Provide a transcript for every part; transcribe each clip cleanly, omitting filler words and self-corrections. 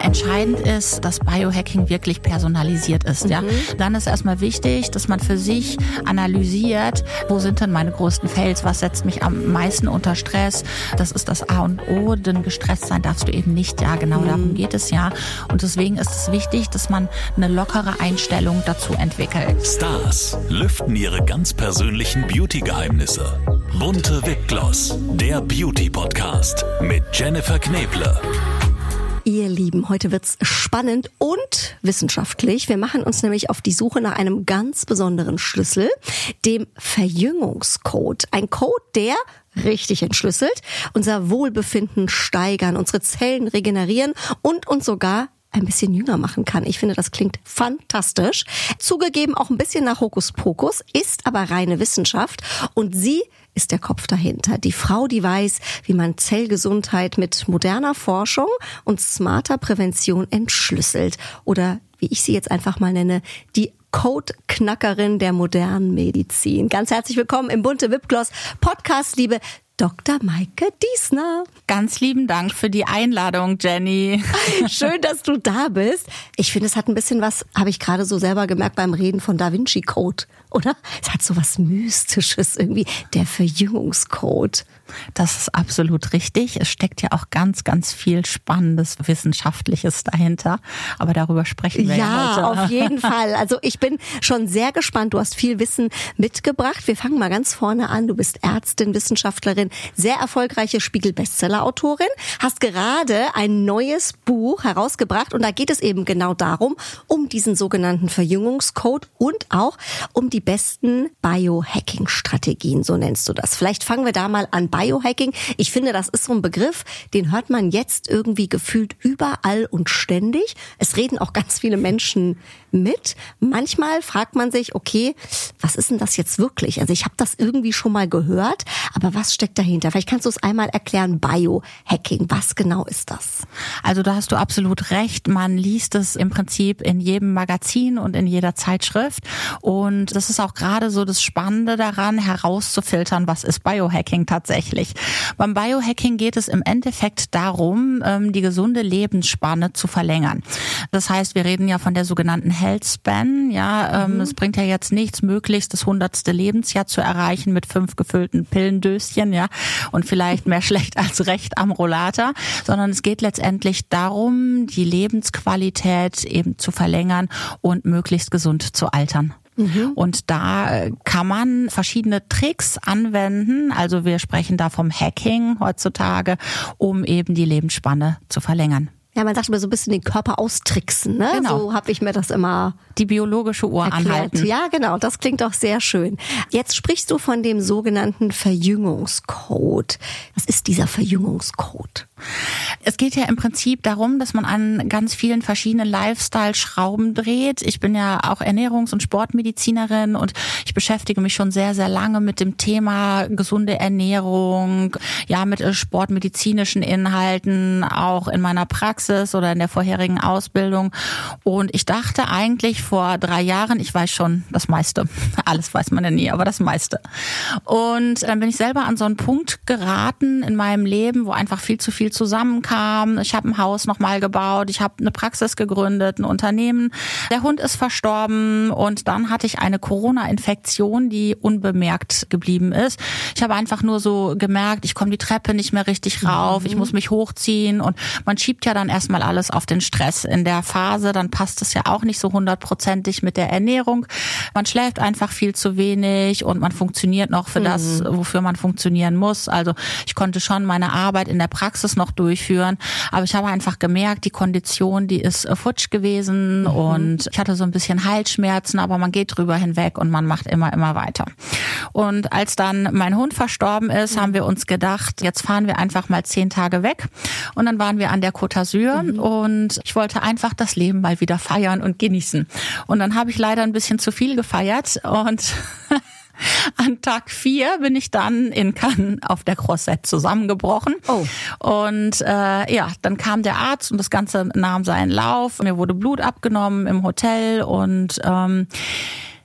entscheidend ist, dass Biohacking wirklich personalisiert ist. Ja? Dann ist erstmal wichtig, dass man für sich analysiert, wo sind denn meine größten Fails, was setzt mich am meisten unter Stress. Das ist das A und O, denn gestresst sein darfst du eben nicht. Ja, genau darum geht es ja. Und deswegen ist es wichtig, dass man eine lockere Einstellung dazu entwickelt. Stars lüften ihre ganz persönlichen Beauty-Geheimnisse. Bunte Wipgloss, der Beauty-Podcast mit Jennifer Kneble. Ihr Lieben, heute wird's spannend und wissenschaftlich. Wir machen uns nämlich auf die Suche nach einem ganz besonderen Schlüssel, dem Verjüngungscode. Ein Code, der richtig entschlüsselt, unser Wohlbefinden steigern, unsere Zellen regenerieren und uns sogar ein bisschen jünger machen kann. Ich finde, das klingt fantastisch. Zugegeben auch ein bisschen nach Hokuspokus, ist aber reine Wissenschaft und sie ist der Kopf dahinter. Die Frau, die weiß, wie man Zellgesundheit mit moderner Forschung und smarter Prävention entschlüsselt. Oder wie ich sie jetzt einfach mal nenne, die Codeknackerin der modernen Medizin. Ganz herzlich willkommen im Bunte Wipgloss Podcast, liebe Dr. Maike Diesner. Ganz lieben Dank für die Einladung, Jenny. Schön, dass du da bist. Ich finde, es hat ein bisschen was, habe ich gerade so selber gemerkt beim Reden von Da Vinci Code, oder? Es hat so was Mystisches irgendwie, der Verjüngungscode. Das ist absolut richtig. Es steckt ja auch ganz, ganz viel Spannendes, Wissenschaftliches dahinter. Aber darüber sprechen wir ja heute. Ja, auf jeden Fall. Also ich bin schon sehr gespannt. Du hast viel Wissen mitgebracht. Wir fangen mal ganz vorne an. Du bist Ärztin, Wissenschaftlerin, sehr erfolgreiche Spiegel-Bestseller-Autorin, hast gerade ein neues Buch herausgebracht und da geht es eben genau darum, um diesen sogenannten Verjüngungscode und auch um die besten Biohacking-Strategien, so nennst du das. Vielleicht fangen wir da mal an. Biohacking, ich finde, das ist so ein Begriff, den hört man jetzt irgendwie gefühlt überall und ständig. Es reden auch ganz viele Menschen mit. Manchmal fragt man sich, okay, was ist denn das jetzt wirklich? Also ich habe das irgendwie schon mal gehört, aber was steckt dahinter? Vielleicht kannst du es einmal erklären, Biohacking, was genau ist das? Also da hast du absolut recht. Man liest es im Prinzip in jedem Magazin und in jeder Zeitschrift. Und das ist auch gerade so das Spannende daran, herauszufiltern, was ist Biohacking tatsächlich. Beim Biohacking geht es im Endeffekt darum, die gesunde Lebenssspanne zu verlängern. Das heißt, wir reden ja von der sogenannten Health Span. Ja, es bringt ja jetzt nichts, möglichst das 100. Lebensjahr zu erreichen mit 5 gefüllten Pillendöschen, ja, und vielleicht mehr schlecht als recht am Rollator, sondern es geht letztendlich darum, die Lebensqualität eben zu verlängern und möglichst gesund zu altern. Und da kann man verschiedene Tricks anwenden. Also wir sprechen da vom Hacking heutzutage, um eben die Lebensspanne zu verlängern. Ja, man sagt immer so ein bisschen den Körper austricksen, ne? Genau. So habe ich mir das immer die biologische Uhr erklärt. Anhalten. Ja, genau, das klingt doch sehr schön. Jetzt sprichst du von dem sogenannten Verjüngungscode. Was ist dieser Verjüngungscode? Es geht ja im Prinzip darum, dass man an ganz vielen verschiedenen Lifestyle-Schrauben dreht. Ich bin ja auch Ernährungs- und Sportmedizinerin und ich beschäftige mich schon sehr, sehr lange mit dem Thema gesunde Ernährung, ja, mit sportmedizinischen Inhalten, auch in meiner Praxis oder in der vorherigen Ausbildung. Und ich dachte eigentlich vor 3 Jahren, ich weiß schon das meiste. Alles weiß man ja nie, aber das meiste. Und dann bin ich selber an so einen Punkt geraten in meinem Leben, wo einfach viel zu viel zusammenkam. Ich habe ein Haus nochmal gebaut, ich habe eine Praxis gegründet, ein Unternehmen. Der Hund ist verstorben und dann hatte ich eine Corona-Infektion, die unbemerkt geblieben ist. Ich habe einfach nur so gemerkt, ich komme die Treppe nicht mehr richtig rauf, ich muss mich hochziehen und man schiebt ja dann erstmal alles auf den Stress. In der Phase, dann passt es ja auch nicht so 100%ig mit der Ernährung. Man schläft einfach viel zu wenig und man funktioniert noch für das, wofür man funktionieren muss. Also ich konnte schon meine Arbeit in der Praxis noch durchführen, aber ich habe einfach gemerkt, die Kondition, die ist futsch gewesen und ich hatte so ein bisschen Halsschmerzen, aber man geht drüber hinweg und man macht immer weiter. Und als dann mein Hund verstorben ist, haben wir uns gedacht, jetzt fahren wir einfach mal 10 Tage weg und dann waren wir an der Côte d'Azur und ich wollte einfach das Leben mal wieder feiern und genießen. Und dann habe ich leider ein bisschen zu viel gefeiert und an Tag 4 bin ich dann in Cannes auf der Croisette zusammengebrochen. Oh. Und dann kam der Arzt und das Ganze nahm seinen Lauf. Mir wurde Blut abgenommen im Hotel und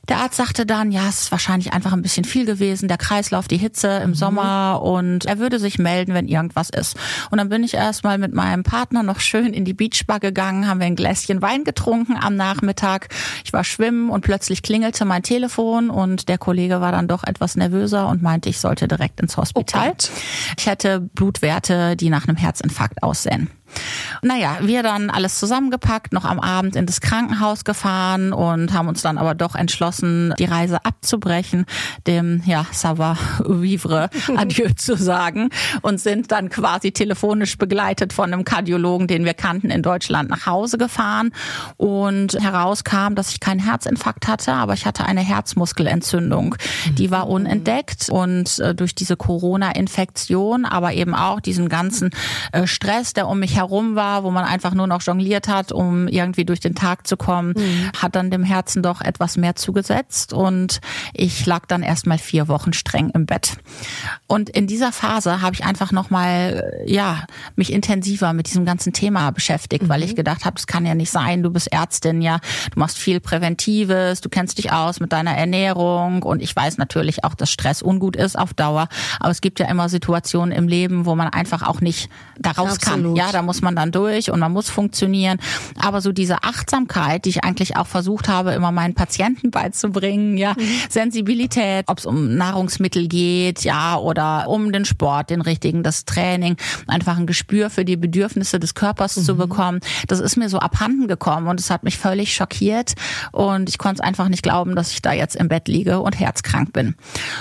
Der Arzt sagte dann, ja, es ist wahrscheinlich einfach ein bisschen viel gewesen, der Kreislauf, die Hitze im Sommer und er würde sich melden, wenn irgendwas ist. Und dann bin ich erstmal mit meinem Partner noch schön in die Beachbar gegangen, haben wir ein Gläschen Wein getrunken am Nachmittag. Ich war schwimmen und plötzlich klingelte mein Telefon und der Kollege war dann doch etwas nervöser und meinte, ich sollte direkt ins Hospital. Ich hätte Blutwerte, die nach einem Herzinfarkt aussehen. Naja, wir dann alles zusammengepackt, noch am Abend in das Krankenhaus gefahren und haben uns dann aber doch entschlossen, die Reise abzubrechen, dem savoir-vivre Adieu zu sagen und sind dann quasi telefonisch begleitet von einem Kardiologen, den wir kannten, in Deutschland nach Hause gefahren und herauskam, dass ich keinen Herzinfarkt hatte, aber ich hatte eine Herzmuskelentzündung. Die war unentdeckt und durch diese Corona-Infektion, aber eben auch diesen ganzen Stress, der um mich herum war, wo man einfach nur noch jongliert hat, um irgendwie durch den Tag zu kommen, hat dann dem Herzen doch etwas mehr zugesetzt und ich lag dann erstmal 4 Wochen streng im Bett. Und in dieser Phase habe ich einfach nochmal, mich intensiver mit diesem ganzen Thema beschäftigt, weil ich gedacht habe, das kann ja nicht sein, du bist Ärztin, ja, du machst viel Präventives, du kennst dich aus mit deiner Ernährung und ich weiß natürlich auch, dass Stress ungut ist auf Dauer, aber es gibt ja immer Situationen im Leben, wo man einfach auch nicht da raus kann. Ja, da muss man dann durch und man muss funktionieren. Aber so diese Achtsamkeit, die ich eigentlich auch versucht habe, immer meinen Patienten beizubringen, Sensibilität, ob es um Nahrungsmittel geht, oder um den Sport, den richtigen, das Training, einfach ein Gespür für die Bedürfnisse des Körpers zu bekommen. Das ist mir so abhanden gekommen und es hat mich völlig schockiert und ich konnte es einfach nicht glauben, dass ich da jetzt im Bett liege und herzkrank bin.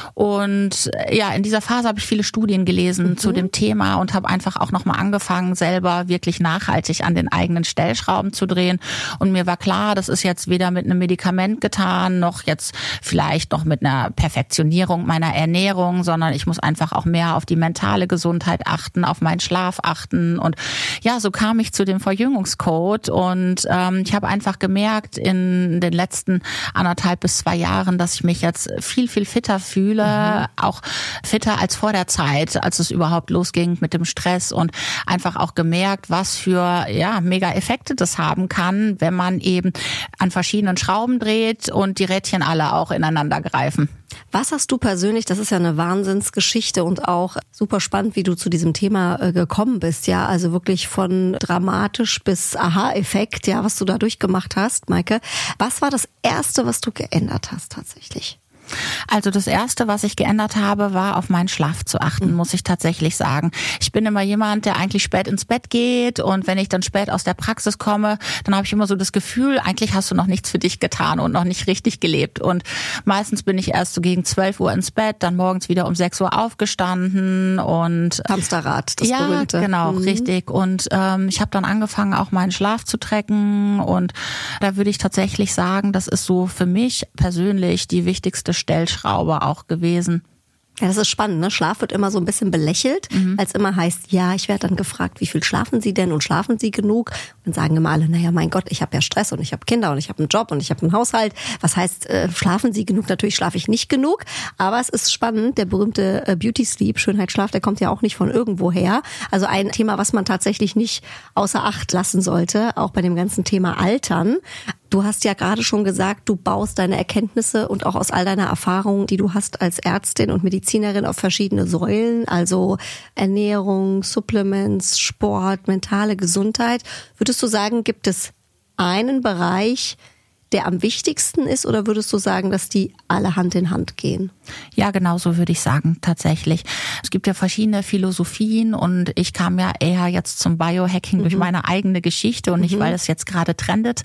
Und in dieser Phase habe ich viele Studien gelesen zu dem Thema und habe einfach auch nochmal angefangen, selber wirklich nachhaltig an den eigenen Stellschrauben zu drehen. Und mir war klar, das ist jetzt weder mit einem Medikament getan, noch jetzt vielleicht noch mit einer Perfektionierung meiner Ernährung, sondern ich muss einfach auch mehr auf die mentale Gesundheit achten, auf meinen Schlaf achten. Und so kam ich zu dem Verjüngungscode. Und ich habe einfach gemerkt in den letzten 1,5 bis 2 Jahren, dass ich mich jetzt viel, viel fitter fühle, auch fitter als vor der Zeit, als es überhaupt losging mit dem Stress und einfach auch gemerkt, was für mega Effekte das haben kann, wenn man eben an verschiedenen Schrauben dreht und die Rädchen alle auch ineinander greifen. Was hast du persönlich, das ist ja eine Wahnsinnsgeschichte und auch super spannend, wie du zu diesem Thema gekommen bist, also wirklich von dramatisch bis Aha-Effekt, was du da durchgemacht hast, Maike. Was war das Erste, was du geändert hast tatsächlich? Also das Erste, was ich geändert habe, war auf meinen Schlaf zu achten, muss ich tatsächlich sagen. Ich bin immer jemand, der eigentlich spät ins Bett geht und wenn ich dann spät aus der Praxis komme, dann habe ich immer so das Gefühl, eigentlich hast du noch nichts für dich getan und noch nicht richtig gelebt. Und meistens bin ich erst so gegen 12 Uhr ins Bett, dann morgens wieder um 6 Uhr aufgestanden und Hamsterrad, das berühmte. Ja, genau, richtig. Und ich habe dann angefangen, auch meinen Schlaf zu tracken und da würde ich tatsächlich sagen, das ist so für mich persönlich die wichtigste Stellschraube auch gewesen. Ja, das ist spannend, ne? Schlaf wird immer so ein bisschen belächelt, als immer heißt, ich werde dann gefragt, wie viel schlafen Sie denn und schlafen Sie genug? Und dann sagen immer alle, mein Gott, ich habe ja Stress und ich habe Kinder und ich habe einen Job und ich habe einen Haushalt. Was heißt, schlafen Sie genug? Natürlich schlafe ich nicht genug, aber es ist spannend, der berühmte Beauty Sleep, Schönheitsschlaf, der kommt ja auch nicht von irgendwo her. Also ein Thema, was man tatsächlich nicht außer Acht lassen sollte, auch bei dem ganzen Thema Altern. Du hast ja gerade schon gesagt, du baust deine Erkenntnisse und auch aus all deiner Erfahrung, die du hast als Ärztin und Medizinerin, auf verschiedene Säulen, also Ernährung, Supplements, Sport, mentale Gesundheit. Würdest du sagen, gibt es einen Bereich, der am wichtigsten ist, oder würdest du sagen, dass die alle Hand in Hand gehen? Ja, genau so würde ich sagen, tatsächlich. Es gibt ja verschiedene Philosophien und ich kam ja eher jetzt zum Biohacking durch meine eigene Geschichte und nicht, weil es jetzt gerade trendet.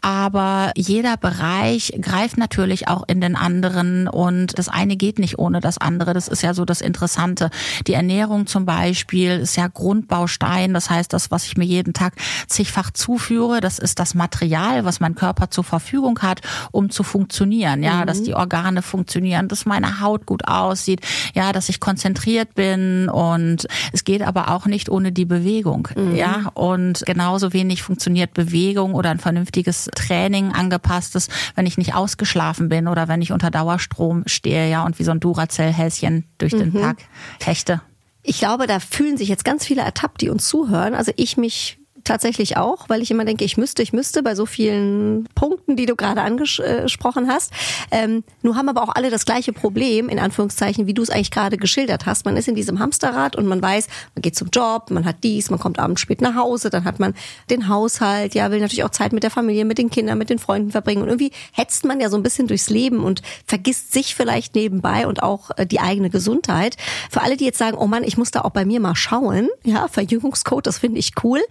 Aber jeder Bereich greift natürlich auch in den anderen und das eine geht nicht ohne das andere. Das ist ja so das Interessante. Die Ernährung zum Beispiel ist ja Grundbaustein. Das heißt, das, was ich mir jeden Tag zigfach zuführe, das ist das Material, was mein Körper zur Verfügung hat, um zu funktionieren. Ja, dass die Organe funktionieren, dass meine Haut gut aussieht, dass ich konzentriert bin und es geht aber auch nicht ohne die Bewegung. Ja, und genauso wenig funktioniert Bewegung oder ein vernünftiges Training angepasstes, wenn ich nicht ausgeschlafen bin oder wenn ich unter Dauerstrom stehe, und wie so ein Duracell-Häschen durch den Tag hechte. Ich glaube, da fühlen sich jetzt ganz viele ertappt, die uns zuhören. Also ich mich tatsächlich auch, weil ich immer denke, ich müsste bei so vielen Punkten, die du gerade angesprochen hast. Nur haben aber auch alle das gleiche Problem, in Anführungszeichen, wie du es eigentlich gerade geschildert hast. Man ist in diesem Hamsterrad und man weiß, man geht zum Job, man hat dies, man kommt abends spät nach Hause, dann hat man den Haushalt, ja, will natürlich auch Zeit mit der Familie, mit den Kindern, mit den Freunden verbringen. Und irgendwie hetzt man ja so ein bisschen durchs Leben und vergisst sich vielleicht nebenbei und auch die eigene Gesundheit. Für alle, die jetzt sagen, oh Mann, ich muss da auch bei mir mal schauen, ja, Verjüngungscode, das finde ich cool.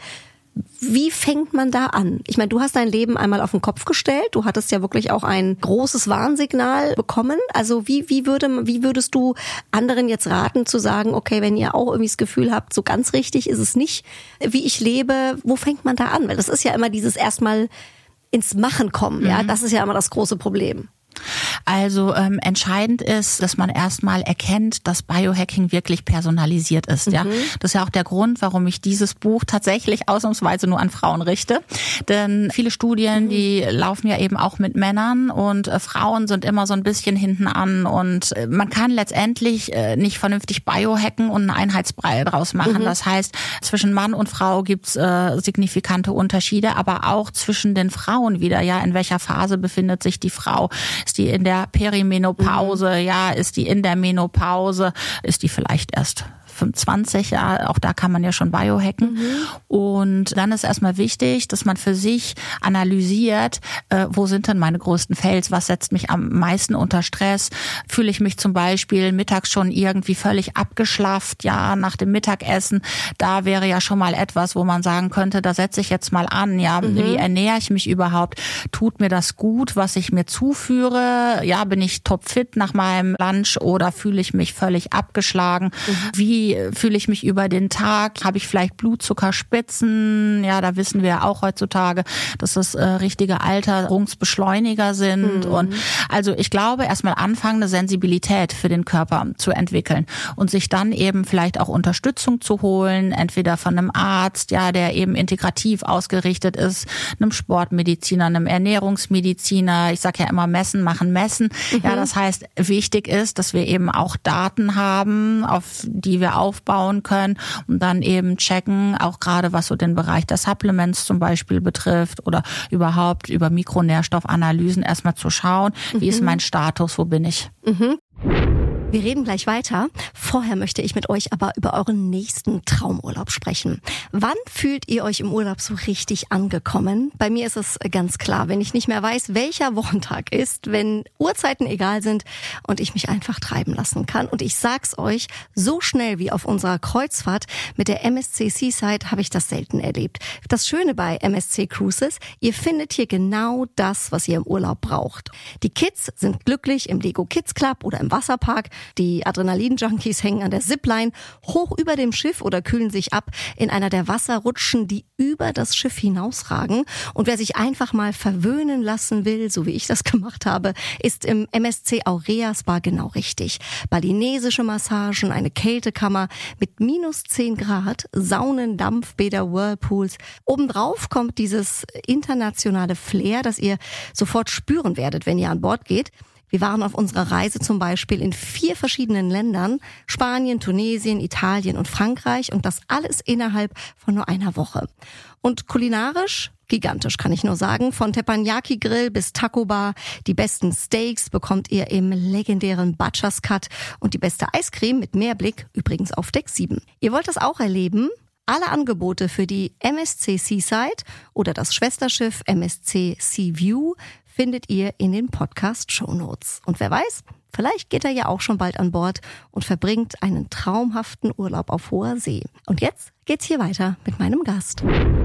Wie fängt man da an? Ich meine, du hast dein Leben einmal auf den Kopf gestellt. Du hattest ja wirklich auch ein großes Warnsignal bekommen. Also wie würdest du anderen jetzt raten zu sagen, okay, wenn ihr auch irgendwie das Gefühl habt, so ganz richtig ist es nicht, wie ich lebe, wo fängt man da an? Weil das ist ja immer dieses erstmal ins Machen kommen. Ja, das ist ja immer das große Problem. Also entscheidend ist, dass man erstmal erkennt, dass Biohacking wirklich personalisiert ist. Ja, das ist ja auch der Grund, warum ich dieses Buch tatsächlich ausnahmsweise nur an Frauen richte. Denn viele Studien, die laufen ja eben auch mit Männern und Frauen sind immer so ein bisschen hinten an und man kann letztendlich nicht vernünftig Biohacken und einen Einheitsbrei draus machen. Das heißt, zwischen Mann und Frau gibt's signifikante Unterschiede, aber auch zwischen den Frauen wieder. Ja, in welcher Phase befindet sich die Frau? Ist die in der Perimenopause? Ja, ist die in der Menopause? Ist die vielleicht erst 25, ja, auch da kann man ja schon biohacken. Und dann ist erstmal wichtig, dass man für sich analysiert, wo sind denn meine größten Fails, was setzt mich am meisten unter Stress? Fühle ich mich zum Beispiel mittags schon irgendwie völlig abgeschlafft, ja, nach dem Mittagessen? Da wäre ja schon mal etwas, wo man sagen könnte, da setze ich jetzt mal an, ja, wie ernähre ich mich überhaupt? Tut mir das gut, was ich mir zuführe? Ja, bin ich topfit nach meinem Lunch oder fühle ich mich völlig abgeschlagen? Wie fühle ich mich über den Tag? Habe ich vielleicht Blutzuckerspitzen? Ja, da wissen wir ja auch heutzutage, dass das richtige Alterungsbeschleuniger sind. Und also ich glaube, erstmal anfangen, eine Sensibilität für den Körper zu entwickeln und sich dann eben vielleicht auch Unterstützung zu holen, entweder von einem Arzt, ja, der eben integrativ ausgerichtet ist, einem Sportmediziner, einem Ernährungsmediziner. Ich sage ja immer, messen machen messen. Ja, das heißt, wichtig ist, dass wir eben auch Daten haben, auf die wir aufbauen können und dann eben checken, auch gerade was so den Bereich der Supplements zum Beispiel betrifft oder überhaupt über Mikronährstoffanalysen erstmal zu schauen, wie ist mein Status, wo bin ich. Wir reden gleich weiter. Vorher möchte ich mit euch aber über euren nächsten Traumurlaub sprechen. Wann fühlt ihr euch im Urlaub so richtig angekommen? Bei mir ist es ganz klar, wenn ich nicht mehr weiß, welcher Wochentag ist, wenn Uhrzeiten egal sind und ich mich einfach treiben lassen kann. Und ich sag's euch, so schnell wie auf unserer Kreuzfahrt mit der MSC Seaside habe ich das selten erlebt. Das Schöne bei MSC Cruises, ihr findet hier genau das, was ihr im Urlaub braucht. Die Kids sind glücklich im Lego Kids Club oder im Wasserpark. Die Adrenalin-Junkies hängen an der Zipline hoch über dem Schiff oder kühlen sich ab in einer der Wasserrutschen, die über das Schiff hinausragen. Und wer sich einfach mal verwöhnen lassen will, so wie ich das gemacht habe, ist im MSC Aurea Spa genau richtig. Balinesische Massagen, eine Kältekammer mit minus 10 Grad, Saunen, Dampfbäder, Whirlpools. Obendrauf kommt dieses internationale Flair, das ihr sofort spüren werdet, wenn ihr an Bord geht. Wir waren auf unserer Reise zum Beispiel in 4 verschiedenen Ländern, Spanien, Tunesien, Italien und Frankreich, und das alles innerhalb von nur einer Woche. Und kulinarisch gigantisch, kann ich nur sagen. Von Teppanyaki Grill bis Taco Bar. Die besten Steaks bekommt ihr im legendären Butcher's Cut und die beste Eiscreme mit Meerblick, übrigens auf Deck 7. Ihr wollt das auch erleben? Alle Angebote für die MSC Seaside oder das Schwesterschiff MSC Seaview findet ihr in den Podcast-Shownotes. Und wer weiß, vielleicht geht er ja auch schon bald an Bord und verbringt einen traumhaften Urlaub auf hoher See. Und jetzt geht's hier weiter mit meinem Gast.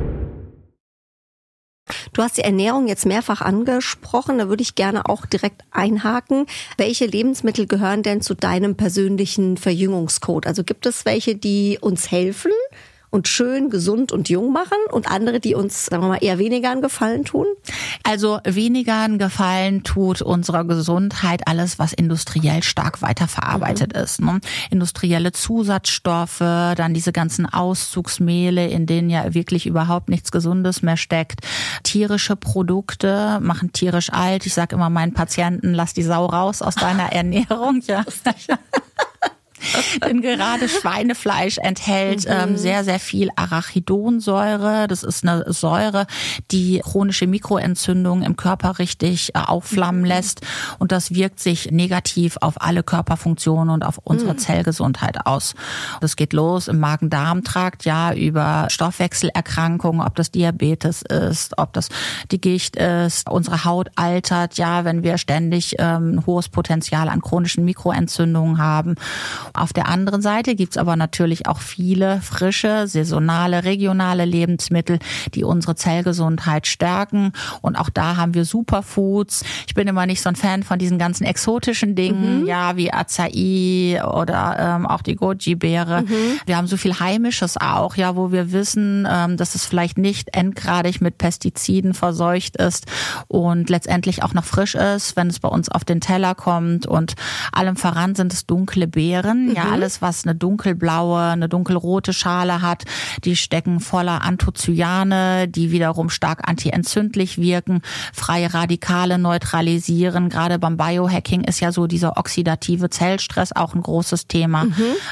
Du hast die Ernährung jetzt mehrfach angesprochen, da würde ich gerne auch direkt einhaken. Welche Lebensmittel gehören denn zu deinem persönlichen Verjüngungscode? Also gibt es welche, die uns helfen und schön, gesund und jung machen und andere, die uns, sagen wir mal, eher weniger einen Gefallen tun? Also weniger einen Gefallen tut unserer Gesundheit alles, was industriell stark weiterverarbeitet ist. Ne? Industrielle Zusatzstoffe, dann diese ganzen Auszugsmehle, in denen ja wirklich überhaupt nichts Gesundes mehr steckt. Tierische Produkte machen tierisch alt. Ich sage immer meinen Patienten, lass die Sau raus aus deiner Ernährung. Ja. Denn gerade Schweinefleisch enthält sehr, sehr viel Arachidonsäure. Das ist eine Säure, die chronische Mikroentzündungen im Körper richtig aufflammen lässt. Und das wirkt sich negativ auf alle Körperfunktionen und auf unsere Zellgesundheit aus. Das geht los im Magen-Darm-Trakt, ja, über Stoffwechselerkrankungen, ob das Diabetes ist, ob das die Gicht ist, unsere Haut altert, ja, wenn wir ständig ein hohes Potenzial an chronischen Mikroentzündungen haben. Auf der anderen Seite gibt's aber natürlich auch viele frische, saisonale, regionale Lebensmittel, die unsere Zellgesundheit stärken. Und auch da haben wir Superfoods. Ich bin immer nicht so ein Fan von diesen ganzen exotischen Dingen, ja, wie Acai oder auch die Goji-Beere. Wir haben so viel Heimisches auch, ja, wo wir wissen, dass es vielleicht nicht endgradig mit Pestiziden verseucht ist und letztendlich auch noch frisch ist, wenn es bei uns auf den Teller kommt. Und allem voran sind es dunkle Beeren. Ja, alles, was eine dunkelblaue, eine dunkelrote Schale hat, die stecken voller Anthocyane, die wiederum stark antientzündlich wirken, freie Radikale neutralisieren. Gerade beim Biohacking ist ja so dieser oxidative Zellstress auch ein großes Thema.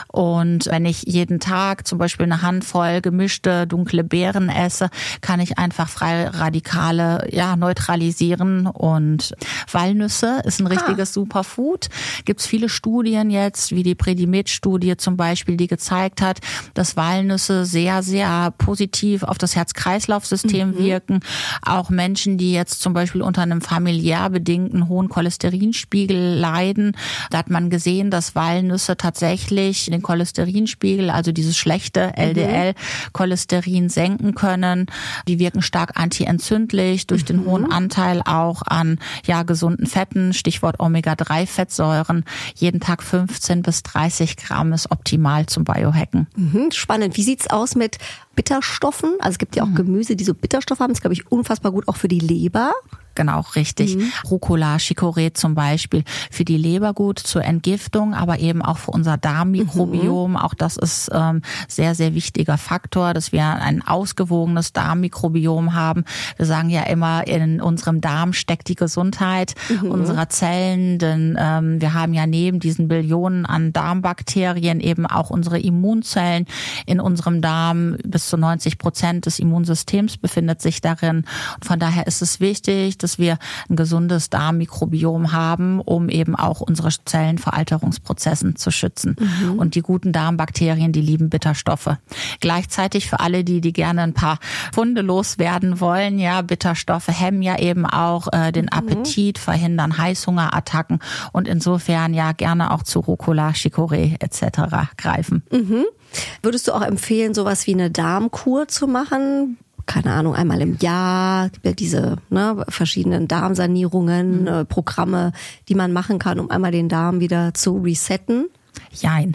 Und wenn ich jeden Tag zum Beispiel eine Handvoll gemischte dunkle Beeren esse, kann ich einfach freie Radikale neutralisieren. Und Walnüsse ist ein richtiges Superfood. Gibt's viele Studien jetzt, wie die Predimed-Studie zum Beispiel, die gezeigt hat, dass Walnüsse sehr, sehr positiv auf das Herz-Kreislauf-System wirken. Auch Menschen, die jetzt zum Beispiel unter einem familiär bedingten hohen Cholesterinspiegel leiden, da hat man gesehen, dass Walnüsse tatsächlich den Cholesterinspiegel, also dieses schlechte LDL-Cholesterin senken können. Die wirken stark antientzündlich durch den hohen Anteil auch an gesunden Fetten, Stichwort Omega-3-Fettsäuren. Jeden Tag 15 bis 30 Gramm ist optimal zum Biohacken. Spannend. Wie sieht's aus mit Bitterstoffen? Also es gibt ja auch Gemüse, die so Bitterstoffe haben. Das ist, glaube ich, unfassbar gut auch für die Leber. Genau, richtig. Rucola, Chicorée zum Beispiel für die Leber gut, zur Entgiftung, aber eben auch für unser Darmmikrobiom. Auch das ist sehr, sehr wichtiger Faktor, dass wir ein ausgewogenes Darmmikrobiom haben. Wir sagen ja immer, in unserem Darm steckt die Gesundheit unserer Zellen, denn wir haben ja neben diesen Billionen an Darmbakterien eben auch unsere Immunzellen in unserem Darm. Bis zu 90% des Immunsystems befindet sich darin. Und von daher ist es wichtig, dass wir ein gesundes Darmmikrobiom haben, um eben auch unsere Zellen vor Alterungsprozessen zu schützen. Und die guten Darmbakterien, die lieben Bitterstoffe. Gleichzeitig für alle, die gerne ein paar Pfunde loswerden wollen, ja, Bitterstoffe hemmen ja eben auch den Appetit, verhindern Heißhungerattacken und insofern ja gerne auch zu Rucola, Chicorée etc. greifen. Würdest du auch empfehlen, sowas wie eine Darmkur zu machen? Keine Ahnung, einmal im Jahr, diese verschiedenen Darmsanierungen, Programme, die man machen kann, um einmal den Darm wieder zu resetten? Jein.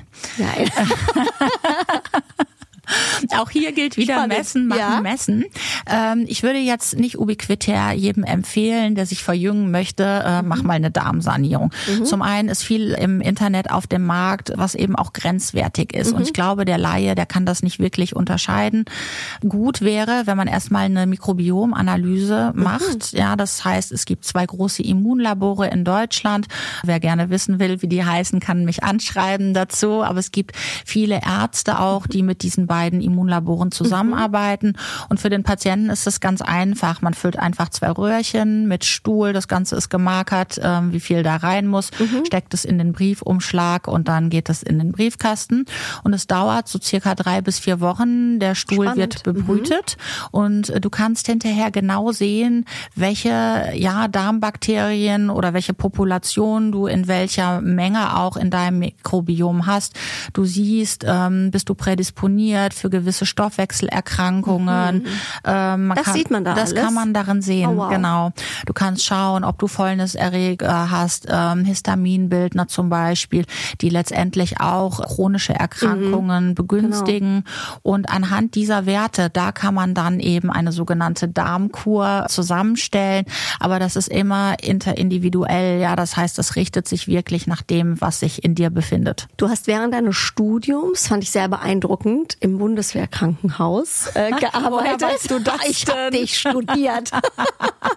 Auch hier gilt wieder Spannend. Messen, machen, messen. Ich würde jetzt nicht ubiquitär jedem empfehlen, der sich verjüngen möchte, mach mal eine Darmsanierung. Zum einen ist viel im Internet auf dem Markt, was eben auch grenzwertig ist. Und ich glaube, der Laie, der kann das nicht wirklich unterscheiden. Gut wäre, wenn man erstmal eine Mikrobiomanalyse macht. Ja, das heißt, es gibt 2 große Immunlabore in Deutschland. Wer gerne wissen will, wie die heißen, kann mich anschreiben dazu. Aber es gibt viele Ärzte auch, die mit diesen beiden Immunlaboren zusammenarbeiten. Und für den Patienten ist es ganz einfach. Man füllt einfach 2 Röhrchen mit Stuhl. Das Ganze ist gemarkert, wie viel da rein muss. Steckt es in den Briefumschlag und dann geht es in den Briefkasten. Und es dauert so circa 3 bis 4 Wochen. Der Stuhl wird bebrütet und du kannst hinterher genau sehen, welche Darmbakterien oder welche Population du in welcher Menge auch in deinem Mikrobiom hast. Du siehst, bist du prädisponiert für gewisse Stoffwechselerkrankungen. Sieht man da das alles? Kann man darin sehen, Oh, wow. genau. Du kannst schauen, ob du Fäulniserreger hast, Histaminbildner zum Beispiel, die letztendlich auch chronische Erkrankungen begünstigen. Und anhand dieser Werte, da kann man dann eben eine sogenannte Darmkur zusammenstellen. Aber das ist immer interindividuell, ja. Das heißt, das richtet sich wirklich nach dem, was sich in dir befindet. Du hast während deines Studiums, fand ich sehr beeindruckend, im Bundeswehrkrankenhaus gearbeitet. Woher weißt du das Ich habe dich studiert.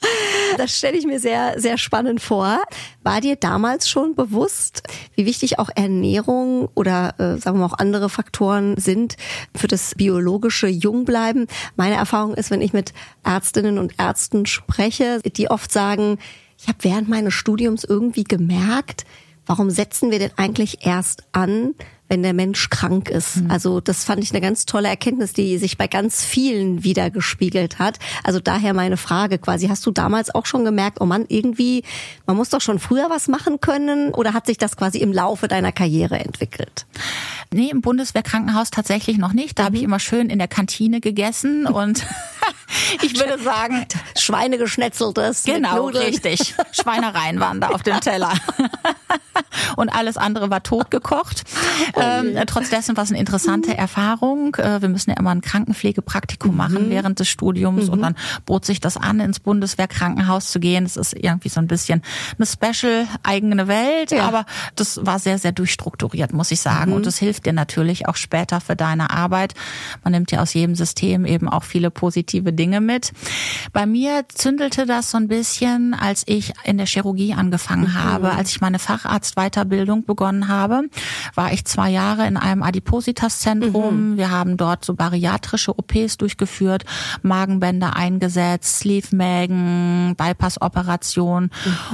Das stelle ich mir sehr, sehr spannend vor. War dir damals schon bewusst, wie wichtig auch Ernährung oder sagen wir mal auch andere Faktoren sind für das biologische Jungbleiben? Meine Erfahrung ist, wenn ich mit Ärztinnen und Ärzten spreche, die oft sagen, ich habe während meines Studiums irgendwie gemerkt, warum setzen wir denn eigentlich erst an, wenn der Mensch krank ist? Also das fand ich eine ganz tolle Erkenntnis, die sich bei ganz vielen wiedergespiegelt hat. Also daher meine Frage quasi, hast du damals auch schon gemerkt, oh Mann, irgendwie, man muss doch schon früher was machen können, oder hat sich das quasi im Laufe deiner Karriere entwickelt? Nee, im Bundeswehrkrankenhaus tatsächlich noch nicht. Da habe ich immer schön in der Kantine gegessen und ich würde sagen... Schweinegeschnetzeltes mit Genau, Nudeln. richtig. Schweinereien waren da auf dem Teller. Und alles andere war totgekocht. Trotz dessen war es eine interessante Erfahrung. Wir müssen ja immer ein Krankenpflegepraktikum machen während des Studiums und dann bot sich das an, ins Bundeswehrkrankenhaus zu gehen. Das ist irgendwie so ein bisschen eine special eigene Welt, aber das war sehr, sehr durchstrukturiert, muss ich sagen. Und das hilft dir natürlich auch später für deine Arbeit. Man nimmt ja aus jedem System eben auch viele positive Dinge mit. Bei mir zündelte das so ein bisschen, als ich in der Chirurgie angefangen habe. Als ich meine Facharztweiterbildung begonnen habe, war ich 2 Jahre in einem Adipositas-Zentrum. Wir haben dort so bariatrische OPs durchgeführt, Magenbänder eingesetzt, Sleeve-Mägen, Bypass-Operation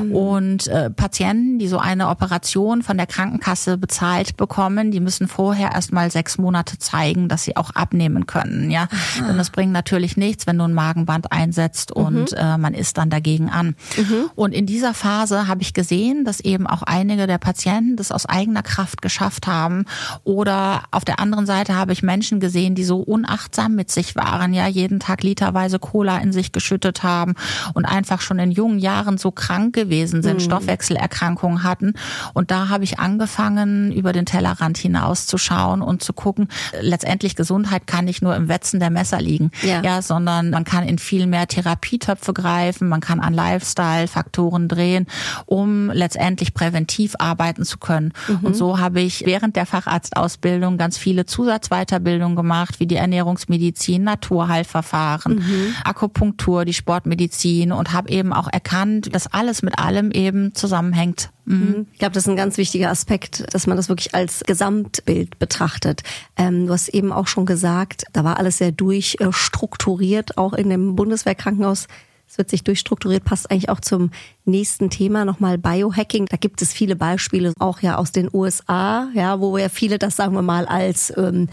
und Patienten, die so eine Operation von der Krankenkasse bezahlt bekommen, die müssen vorher erstmal 6 Monate zeigen, dass sie auch abnehmen können. Ja, denn das bringt natürlich nichts, wenn du ein Magenband einsetzt und man isst dann dagegen an. Und in dieser Phase habe ich gesehen, dass eben auch einige der Patienten das aus eigener Kraft geschafft haben. Oder auf der anderen Seite habe ich Menschen gesehen, die so unachtsam mit sich waren, ja, jeden Tag literweise Cola in sich geschüttet haben und einfach schon in jungen Jahren so krank gewesen sind, Stoffwechselerkrankungen hatten. Und da habe ich angefangen, über den Tellerrand hinauszuschauen und zu gucken, letztendlich Gesundheit kann nicht nur im Wetzen der Messer liegen, ja, sondern man kann in viel mehr Therapietöpfe greifen, man kann an Lifestyle-Faktoren drehen, um letztendlich präventiv arbeiten zu können. Und so habe ich während der Facharztausbildung ganz viele Zusatzweiterbildungen gemacht, wie die Ernährungsmedizin, Naturheilverfahren, Akupunktur, die Sportmedizin und habe eben auch erkannt, dass alles mit allem eben zusammenhängt. Ich glaube, das ist ein ganz wichtiger Aspekt, dass man das wirklich als Gesamtbild betrachtet. Du hast eben auch schon gesagt, da war alles sehr durchstrukturiert, auch in dem Bundeswehrkrankenhaus. Es wird sich durchstrukturiert, passt eigentlich auch zum nächsten Thema, nochmal Biohacking. Da gibt es viele Beispiele, auch ja aus den USA, ja, wo ja viele das, sagen wir mal, als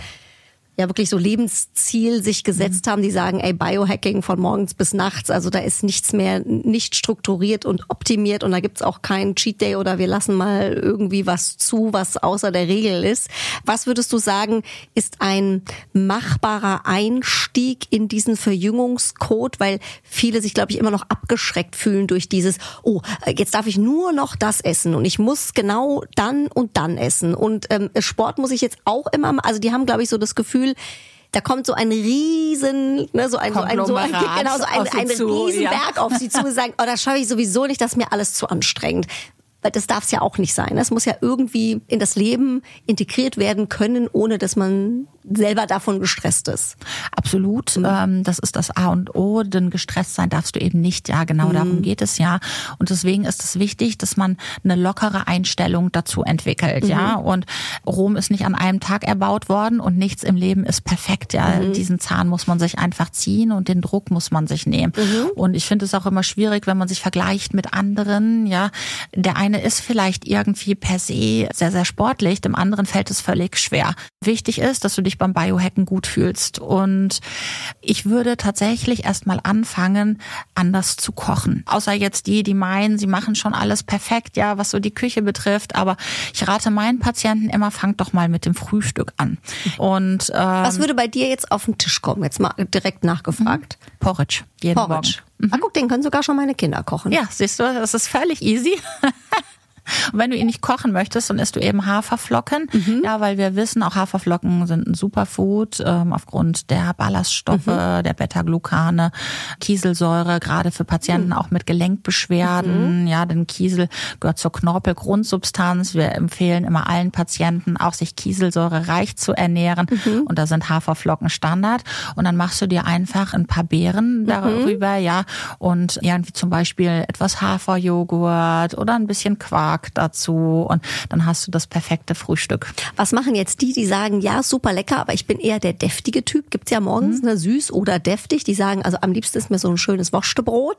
ja wirklich so Lebensziel sich gesetzt haben, die sagen, ey, Biohacking von morgens bis nachts, also da ist nichts mehr nicht strukturiert und optimiert und da gibt's auch keinen Cheat Day oder wir lassen mal irgendwie was zu, was außer der Regel ist. Was würdest du sagen, ist ein machbarer Einstieg in diesen Verjüngungscode, weil viele sich, glaube ich, immer noch abgeschreckt fühlen durch dieses, oh, jetzt darf ich nur noch das essen und ich muss genau dann und dann essen und Sport muss ich jetzt auch immer, also die haben, glaube ich, so das Gefühl, da kommt so ein riesen, ne, so ein Riesenberg auf sie zu und sagen, oh, das schaffe ich sowieso nicht, das ist mir alles zu anstrengend. Weil das darf es ja auch nicht sein. Es muss ja irgendwie in das Leben integriert werden können, ohne dass man selber davon gestresst ist. Absolut. Das ist das A und O, denn gestresst sein darfst du eben nicht. Ja, genau darum geht es ja. Und deswegen ist es wichtig, dass man eine lockere Einstellung dazu entwickelt. Ja, und Rom ist nicht an einem Tag erbaut worden und nichts im Leben ist perfekt. Ja, diesen Zahn muss man sich einfach ziehen und den Druck muss man sich nehmen. Und ich finde es auch immer schwierig, wenn man sich vergleicht mit anderen. Ja, der eine ist vielleicht irgendwie per se sehr, sehr sportlich, dem anderen fällt es völlig schwer. Wichtig ist, dass du dich beim Biohacken gut fühlst. Und ich würde tatsächlich erstmal anfangen, anders zu kochen. Außer jetzt die meinen, sie machen schon alles perfekt, ja, was so die Küche betrifft. Aber ich rate meinen Patienten immer, fangt doch mal mit dem Frühstück an. Und was würde bei dir jetzt auf den Tisch kommen? Jetzt mal direkt nachgefragt. Porridge. Jeden Morgen. Ah, guck, den können sogar schon meine Kinder kochen. Ja, siehst du, das ist völlig easy. Und wenn du ihn nicht kochen möchtest, dann isst du eben Haferflocken. Ja, weil wir wissen, auch Haferflocken sind ein Superfood aufgrund der Ballaststoffe, der Beta-Glucane, Kieselsäure, gerade für Patienten auch mit Gelenkbeschwerden. Ja, denn Kiesel gehört zur Knorpelgrundsubstanz. Wir empfehlen immer allen Patienten auch, sich kieselsäurereich zu ernähren. Und da sind Haferflocken Standard. Und dann machst du dir einfach ein paar Beeren darüber, ja, und irgendwie zum Beispiel etwas Haferjoghurt oder ein bisschen Quark dazu. Und dann hast du das perfekte Frühstück. Was machen jetzt die sagen, ja, super lecker, aber ich bin eher der deftige Typ. Gibt's ja morgens, ne, süß oder deftig. Die sagen, also am liebsten ist mir so ein schönes Wurstebrot.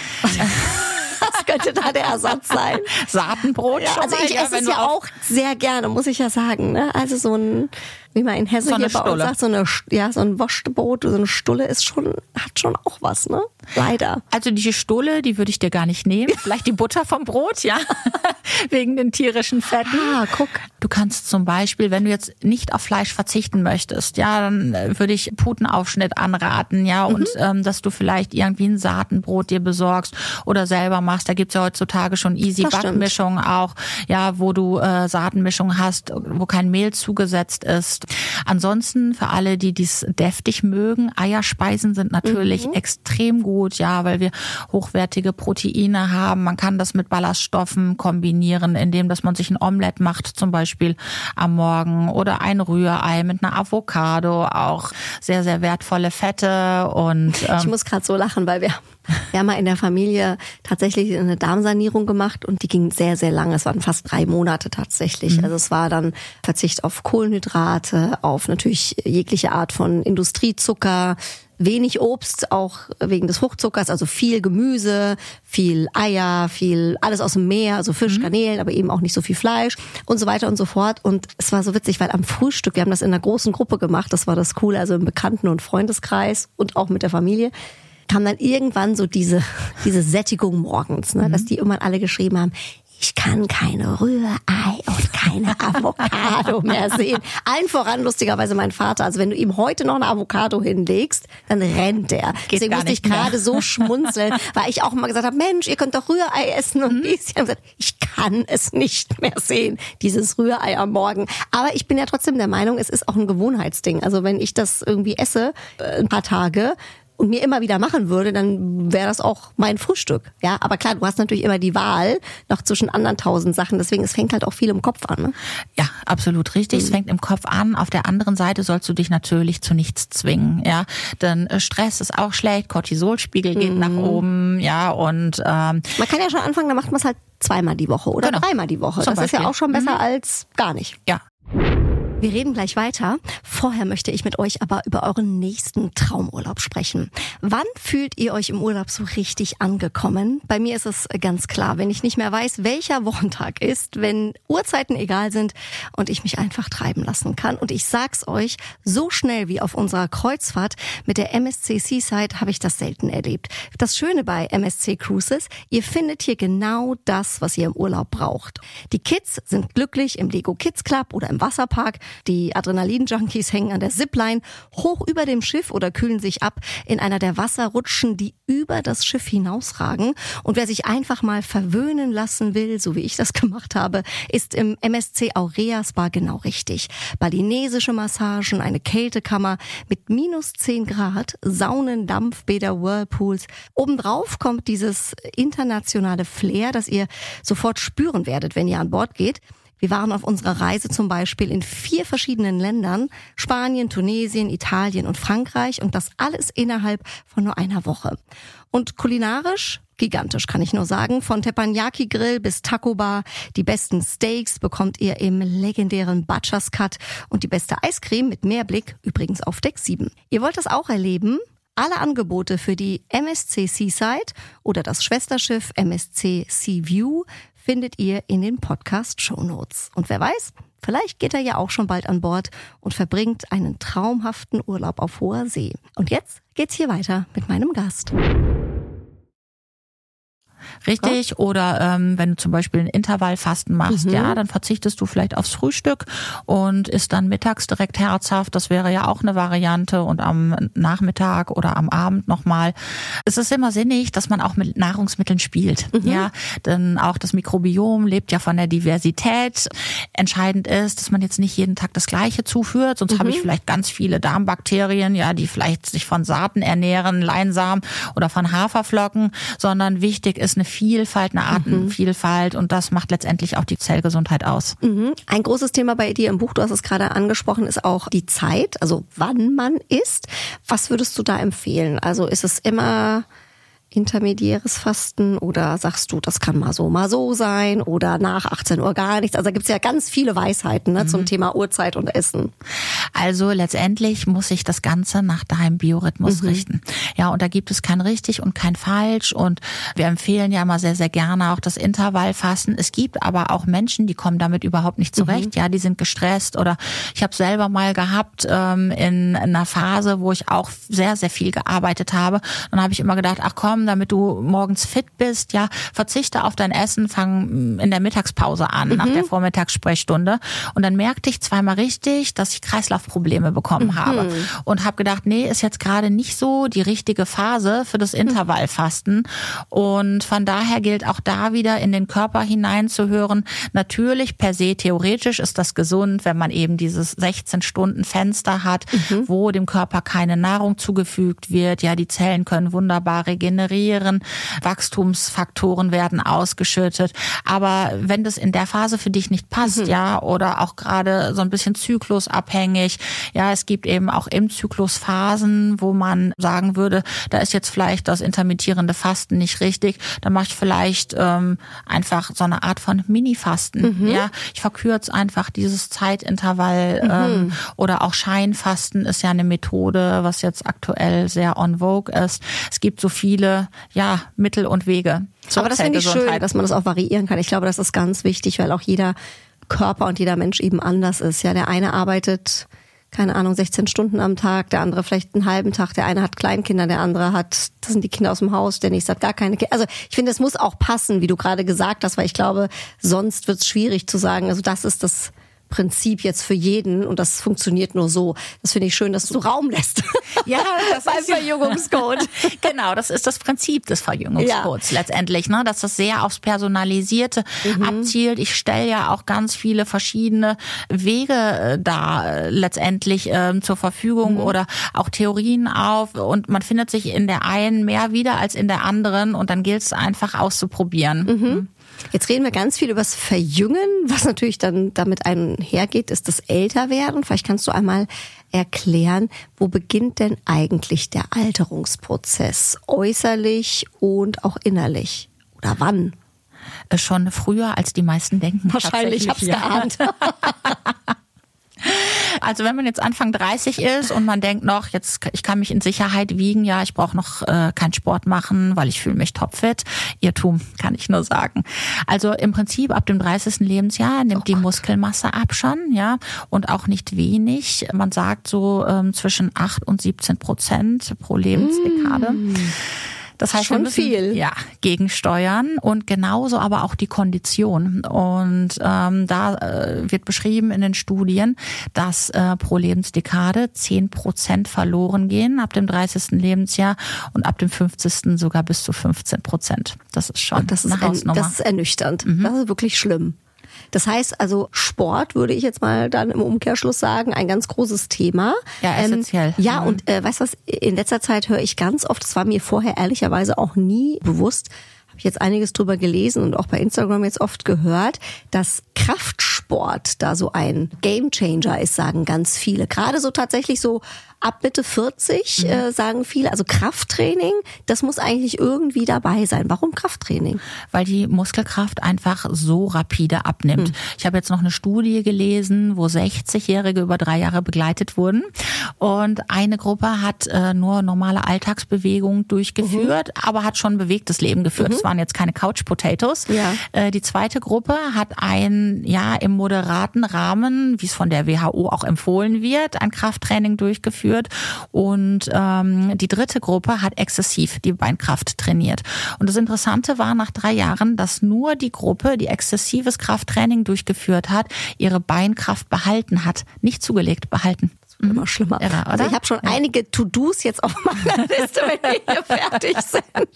Was könnte da der Ersatz sein? Saatenbrot. Ja, also ich esse es ja auch sehr gerne, muss ich ja sagen. Ne? Also so ein, wie man in Hessen hier bei uns sagt, so ein Wurstebrot, so eine Stulle ist schon, hat schon auch was, ne? Leider. Also die Stulle, die würde ich dir gar nicht nehmen. Vielleicht die Butter vom Brot, ja. Wegen den tierischen Fetten. Ah, guck. Du kannst zum Beispiel, wenn du jetzt nicht auf Fleisch verzichten möchtest, ja, dann würde ich Putenaufschnitt anraten, ja, und dass du vielleicht irgendwie ein Saatenbrot dir besorgst oder selber machst. Da gibt's ja heutzutage schon easy Backmischungen auch, ja, wo du Saatenmischung hast, wo kein Mehl zugesetzt ist. Ansonsten für alle, die dies deftig mögen, Eierspeisen sind natürlich extrem gut, ja, weil wir hochwertige Proteine haben. Man kann das mit Ballaststoffen kombinieren, indem dass man sich ein Omelett macht, zum Beispiel am Morgen, oder ein Rührei mit einer Avocado, auch sehr, sehr wertvolle Fette. Und ich muss gerade so lachen, weil wir haben mal in der Familie tatsächlich eine Darmsanierung gemacht und die ging sehr, sehr lange. Es waren fast 3 Monate tatsächlich. Also es war dann Verzicht auf Kohlenhydrate, auf natürlich jegliche Art von Industriezucker, wenig Obst, auch wegen des Fruchtzuckers, also viel Gemüse, viel Eier, viel alles aus dem Meer, also Fisch, Garnelen, aber eben auch nicht so viel Fleisch und so weiter und so fort. Und es war so witzig, weil am Frühstück, wir haben das in einer großen Gruppe gemacht, das war das Coole, also im Bekannten- und Freundeskreis und auch mit der Familie, kam dann irgendwann so diese Sättigung morgens, ne, dass die irgendwann alle geschrieben haben, ich kann keine Rührei und keine Avocado mehr sehen. Allen voran lustigerweise mein Vater. Also wenn du ihm heute noch eine Avocado hinlegst, dann rennt er. Deswegen musste ich gerade so schmunzeln, weil ich auch immer gesagt habe, Mensch, ihr könnt doch Rührei essen. Und die haben gesagt, ich kann es nicht mehr sehen, dieses Rührei am Morgen. Aber ich bin ja trotzdem der Meinung, es ist auch ein Gewohnheitsding. Also wenn ich das irgendwie esse, ein paar Tage, und mir immer wieder machen würde, dann wäre das auch mein Frühstück. Ja, aber klar, du hast natürlich immer die Wahl noch zwischen anderen 1000 Sachen. Deswegen, es fängt halt auch viel im Kopf an. Ne? Ja, absolut richtig. Es fängt im Kopf an. Auf der anderen Seite sollst du dich natürlich zu nichts zwingen. Ja, denn Stress ist auch schlecht. Cortisolspiegel geht nach oben. Ja, und man kann ja schon anfangen. Dann macht man es halt 2-mal die Woche oder 3-mal die Woche. Das ist ja auch schon besser als gar nicht. Ja. Wir reden gleich weiter. Vorher möchte ich mit euch aber über euren nächsten Traumurlaub sprechen. Wann fühlt ihr euch im Urlaub so richtig angekommen? Bei mir ist es ganz klar, wenn ich nicht mehr weiß, welcher Wochentag ist, wenn Uhrzeiten egal sind und ich mich einfach treiben lassen kann. Und ich sag's euch, so schnell wie auf unserer Kreuzfahrt mit der MSC Seaside habe ich das selten erlebt. Das Schöne bei MSC Cruises, ihr findet hier genau das, was ihr im Urlaub braucht. Die Kids sind glücklich im Lego Kids Club oder im Wasserpark. Die Adrenalin-Junkies hängen an der Zipline hoch über dem Schiff oder kühlen sich ab in einer der Wasserrutschen, die über das Schiff hinausragen. Und wer sich einfach mal verwöhnen lassen will, so wie ich das gemacht habe, ist im MSC Aurea Spa genau richtig. Balinesische Massagen, eine Kältekammer mit minus 10 Grad, Saunen, Dampfbäder, Whirlpools. Obendrauf kommt dieses internationale Flair, das ihr sofort spüren werdet, wenn ihr an Bord geht. Wir waren auf unserer Reise zum Beispiel in 4 verschiedenen Ländern, Spanien, Tunesien, Italien und Frankreich, und das alles innerhalb von nur einer Woche. Und kulinarisch gigantisch, kann ich nur sagen. Von Teppanyaki-Grill bis Taco-Bar. Die besten Steaks bekommt ihr im legendären Butcher's Cut und die beste Eiscreme mit Meerblick, übrigens auf Deck 7. Ihr wollt das auch erleben? Alle Angebote für die MSC Seaside oder das Schwesterschiff MSC Seaview findet ihr in den Podcast-Shownotes. Und wer weiß, vielleicht geht er ja auch schon bald an Bord und verbringt einen traumhaften Urlaub auf hoher See. Und jetzt geht's hier weiter mit meinem Gast. Richtig. Ja. Oder wenn du zum Beispiel ein Intervallfasten machst, ja, dann verzichtest du vielleicht aufs Frühstück und isst dann mittags direkt herzhaft. Das wäre ja auch eine Variante und am Nachmittag oder am Abend nochmal. Es ist immer sinnig, dass man auch mit Nahrungsmitteln spielt. Ja, denn auch das Mikrobiom lebt ja von der Diversität. Entscheidend ist, dass man jetzt nicht jeden Tag das Gleiche zuführt, sonst habe ich vielleicht ganz viele Darmbakterien, ja, die vielleicht sich von Saaten ernähren, Leinsamen oder von Haferflocken, sondern wichtig ist eine Vielfalt, eine Artenvielfalt und das macht letztendlich auch die Zellgesundheit aus. Ein großes Thema bei dir im Buch, du hast es gerade angesprochen, ist auch die Zeit, also wann man isst. Was würdest du da empfehlen? Also ist es immer intermediäres Fasten oder sagst du, das kann mal so sein oder nach 18 Uhr gar nichts? Also da gibt's ja ganz viele Weisheiten zum Thema Uhrzeit und Essen. Also letztendlich muss sich das Ganze nach deinem Biorhythmus richten. Ja, und da gibt es kein richtig und kein falsch und wir empfehlen ja immer sehr, sehr gerne auch das Intervallfasten. Es gibt aber auch Menschen, die kommen damit überhaupt nicht zurecht. Ja, die sind gestresst oder ich habe selber mal gehabt in einer Phase, wo ich auch sehr, sehr viel gearbeitet habe. Dann habe ich immer gedacht, ach komm, damit du morgens fit bist, ja, verzichte auf dein Essen, fang in der Mittagspause an, nach der Vormittagssprechstunde. Und dann merkte ich zweimal richtig, dass ich Kreislaufprobleme bekommen habe. Und habe gedacht, nee, ist jetzt gerade nicht so die richtige Phase für das Intervallfasten. Und von daher gilt auch da wieder in den Körper hineinzuhören. Natürlich, per se, theoretisch ist das gesund, wenn man eben dieses 16-Stunden-Fenster hat, wo dem Körper keine Nahrung zugefügt wird. Ja, die Zellen können wunderbar regenerieren. Wachstumsfaktoren werden ausgeschüttet. Aber wenn das in der Phase für dich nicht passt, ja, oder auch gerade so ein bisschen zyklusabhängig, ja, es gibt eben auch im Zyklus Phasen, wo man sagen würde, da ist jetzt vielleicht das intermittierende Fasten nicht richtig, dann mache ich vielleicht einfach so eine Art von Mini-Fasten. Ja, ich verkürze einfach dieses Zeitintervall oder auch Scheinfasten ist ja eine Methode, was jetzt aktuell sehr en vogue ist. Es gibt so viele Mittel und Wege. Aber das finde ich schön, dass man das auch variieren kann. Ich glaube, das ist ganz wichtig, weil auch jeder Körper und jeder Mensch eben anders ist. Ja, der eine arbeitet, keine Ahnung, 16 Stunden am Tag, der andere vielleicht einen halben Tag, der eine hat Kleinkinder, der andere das sind die Kinder aus dem Haus, der nächste hat gar keine Kinder. Also ich finde, es muss auch passen, wie du gerade gesagt hast, weil ich glaube, sonst wird es schwierig zu sagen, also das ist das Prinzip jetzt für jeden und das funktioniert nur so. Das finde ich schön, dass du Raum lässt. Ja, das beim Verjüngungscode. Genau, das ist das Prinzip des Verjüngungscodes letztendlich, ne, dass das sehr aufs Personalisierte abzielt. Ich stelle ja auch ganz viele verschiedene Wege da letztendlich zur Verfügung oder auch Theorien auf und man findet sich in der einen mehr wieder als in der anderen und dann gilt es einfach auszuprobieren. Jetzt reden wir ganz viel über das Verjüngen. Was natürlich dann damit einhergeht, ist das Älterwerden. Vielleicht kannst du einmal erklären, wo beginnt denn eigentlich der Alterungsprozess? Äußerlich und auch innerlich? Oder wann? Schon früher, als die meisten denken. Wahrscheinlich, ich hab's geahnt. Also wenn man jetzt Anfang 30 ist und man denkt noch, ich kann mich in Sicherheit wiegen, ja, ich brauche noch keinen Sport machen, weil ich fühle mich topfit. Irrtum, kann ich nur sagen. Also im Prinzip ab dem 30. Lebensjahr nimmt die Muskelmasse ab schon, ja, und auch nicht wenig. Man sagt so zwischen 8 und 17% pro Lebensdekade. Das heißt, wir müssen gegensteuern und genauso aber auch die Kondition. Und da wird beschrieben in den Studien, dass pro Lebensdekade 10% verloren gehen ab dem 30. Lebensjahr und ab dem 50. sogar bis zu 15%. Das ist schon eine Hausnummer. Das ist ernüchternd. Das ist wirklich schlimm. Das heißt also, Sport würde ich jetzt mal dann im Umkehrschluss sagen, ein ganz großes Thema. Ja, essentiell. Und weißt du was, in letzter Zeit höre ich ganz oft, das war mir vorher ehrlicherweise auch nie bewusst, habe ich jetzt einiges drüber gelesen und auch bei Instagram jetzt oft gehört, dass Kraftsport da so ein Gamechanger ist, sagen ganz viele. Gerade so tatsächlich so ab Mitte 40 sagen viele, also Krafttraining, das muss eigentlich irgendwie dabei sein. Warum Krafttraining? Weil die Muskelkraft einfach so rapide abnimmt. Ich habe jetzt noch eine Studie gelesen, wo 60-Jährige über 3 Jahre begleitet wurden und eine Gruppe hat nur normale Alltagsbewegungen durchgeführt, aber hat schon ein bewegtes Leben geführt. Es waren jetzt keine Couch Potatoes. Ja. Die zweite Gruppe hat im moderaten Rahmen, wie es von der WHO auch empfohlen wird, ein Krafttraining durchgeführt. Und die dritte Gruppe hat exzessiv die Beinkraft trainiert. Und das Interessante war nach 3 Jahren, dass nur die Gruppe, die exzessives Krafttraining durchgeführt hat, ihre Beinkraft behalten hat. Nicht zugelegt, behalten. Immer schlimmer. Irre, oder? Also ich habe schon einige To-Dos jetzt auf meiner Liste, wenn wir hier fertig sind.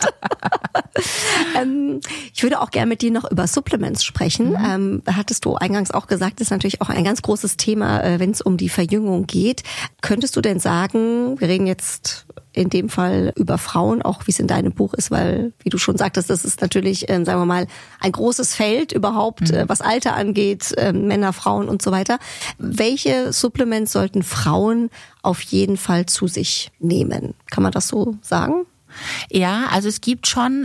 Ich würde auch gerne mit dir noch über Supplements sprechen. Hattest du eingangs auch gesagt, das ist natürlich auch ein ganz großes Thema, wenn es um die Verjüngung geht. Könntest du denn sagen, wir reden jetzt in dem Fall über Frauen, auch wie es in deinem Buch ist, weil, wie du schon sagtest, das ist natürlich, sagen wir mal, ein großes Feld überhaupt, was Alter angeht, Männer, Frauen und so weiter. Welche Supplements sollten Frauen auf jeden Fall zu sich nehmen? Kann man das so sagen? Ja, also es gibt schon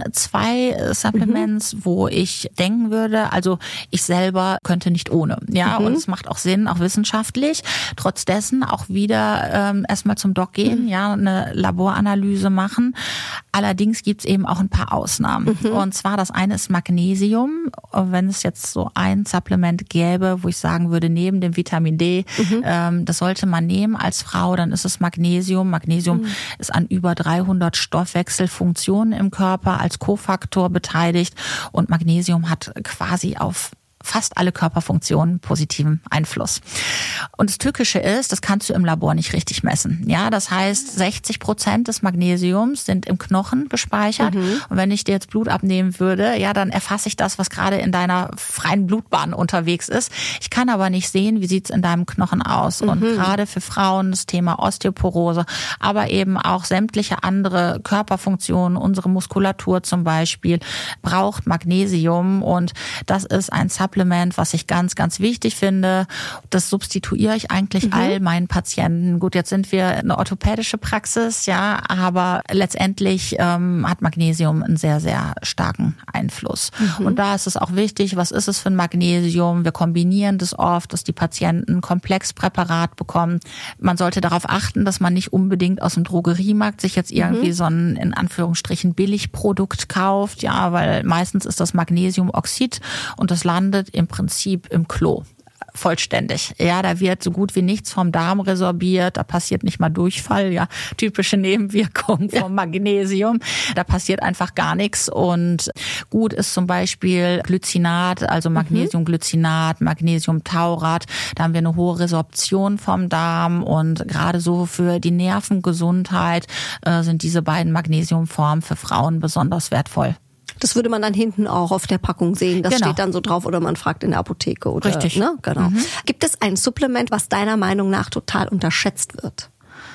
2 Supplements, wo ich denken würde, also ich selber könnte nicht ohne. Ja, und es macht auch Sinn, auch wissenschaftlich. Trotz dessen auch wieder erstmal zum Doc gehen, ja, eine Laboranalyse machen. Allerdings gibt's eben auch ein paar Ausnahmen. Und zwar das eine ist Magnesium. Wenn es jetzt so ein Supplement gäbe, wo ich sagen würde, neben dem Vitamin D, das sollte man nehmen als Frau, dann ist es Magnesium. Magnesium ist an über 300 Stoffwechselfunktionen im Körper als Kofaktor beteiligt und Magnesium hat quasi auf fast alle Körperfunktionen positiven Einfluss. Und das Tückische ist, das kannst du im Labor nicht richtig messen. Ja, das heißt, 60% des Magnesiums sind im Knochen gespeichert. Und wenn ich dir jetzt Blut abnehmen würde, ja, dann erfasse ich das, was gerade in deiner freien Blutbahn unterwegs ist. Ich kann aber nicht sehen, wie sieht's in deinem Knochen aus. Und gerade für Frauen das Thema Osteoporose, aber eben auch sämtliche andere Körperfunktionen, unsere Muskulatur zum Beispiel, braucht Magnesium. Und das ist ein Supplement, was ich ganz, ganz wichtig finde. Das substituiere ich eigentlich all meinen Patienten. Gut, jetzt sind wir eine orthopädische Praxis, ja, aber letztendlich hat Magnesium einen sehr, sehr starken Einfluss. Und da ist es auch wichtig, was ist es für ein Magnesium? Wir kombinieren das oft, dass die Patienten ein Komplexpräparat bekommen. Man sollte darauf achten, dass man nicht unbedingt aus dem Drogeriemarkt sich jetzt irgendwie so ein, in Anführungsstrichen, Billigprodukt kauft, ja, weil meistens ist das Magnesiumoxid und das landet im Prinzip im Klo. Vollständig. Ja, da wird so gut wie nichts vom Darm resorbiert, da passiert nicht mal Durchfall, ja, typische Nebenwirkung vom Magnesium. Da passiert einfach gar nichts und gut ist zum Beispiel Glycinat, also Magnesiumglycinat, Magnesiumtaurat, da haben wir eine hohe Resorption vom Darm und gerade so für die Nervengesundheit sind diese beiden Magnesiumformen für Frauen besonders wertvoll. Das würde man dann hinten auch auf der Packung sehen. Das steht dann so drauf oder man fragt in der Apotheke. Oder, richtig. Ne? Genau. Gibt es ein Supplement, was deiner Meinung nach total unterschätzt wird?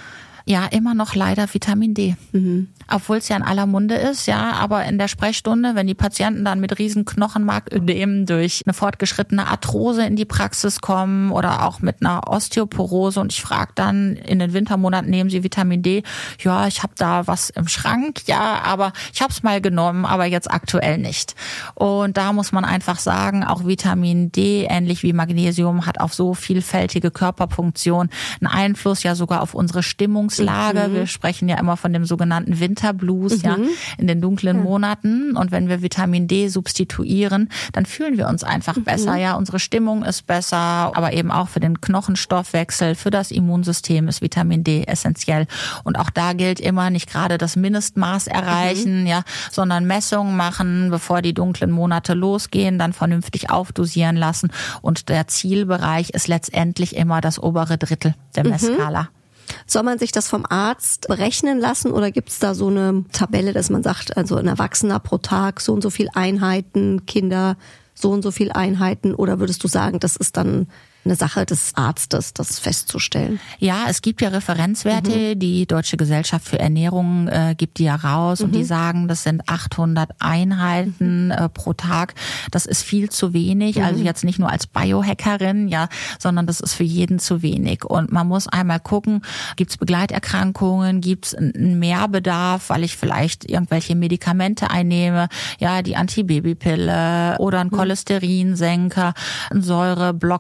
Ja, immer noch leider Vitamin D. Obwohl es ja in aller Munde ist, ja, aber in der Sprechstunde, wenn die Patienten dann mit riesen Knochenmarködemen durch eine fortgeschrittene Arthrose in die Praxis kommen oder auch mit einer Osteoporose und ich frage dann in den Wintermonaten, nehmen Sie Vitamin D? Ja, ich habe da was im Schrank, ja, aber ich habe es mal genommen, aber jetzt aktuell nicht. Und da muss man einfach sagen, auch Vitamin D, ähnlich wie Magnesium, hat auf so vielfältige Körperfunktionen einen Einfluss, ja sogar auf unsere Stimmungslage. Wir sprechen ja immer von dem sogenannten Winterblues, ja, in den dunklen Monaten. Und wenn wir Vitamin D substituieren, dann fühlen wir uns einfach besser. Ja, unsere Stimmung ist besser, aber eben auch für den Knochenstoffwechsel, für das Immunsystem ist Vitamin D essentiell. Und auch da gilt immer nicht gerade das Mindestmaß erreichen, ja, sondern Messungen machen, bevor die dunklen Monate losgehen, dann vernünftig aufdosieren lassen. Und der Zielbereich ist letztendlich immer das obere Drittel der Messskala. Soll man sich das vom Arzt berechnen lassen oder gibt es da so eine Tabelle, dass man sagt, also ein Erwachsener pro Tag so und so viel Einheiten, Kinder so und so viel Einheiten, oder würdest du sagen, das ist dann eine Sache des Arztes, das festzustellen? Ja, es gibt ja Referenzwerte, die Deutsche Gesellschaft für Ernährung gibt die ja raus und die sagen, das sind 800 Einheiten pro Tag. Das ist viel zu wenig, also jetzt nicht nur als Biohackerin, ja, sondern das ist für jeden zu wenig. Und man muss einmal gucken, gibt es Begleiterkrankungen, gibt es einen Mehrbedarf, weil ich vielleicht irgendwelche Medikamente einnehme, ja, die Antibabypille oder ein Cholesterinsenker, ein Säureblocker zum Beispiel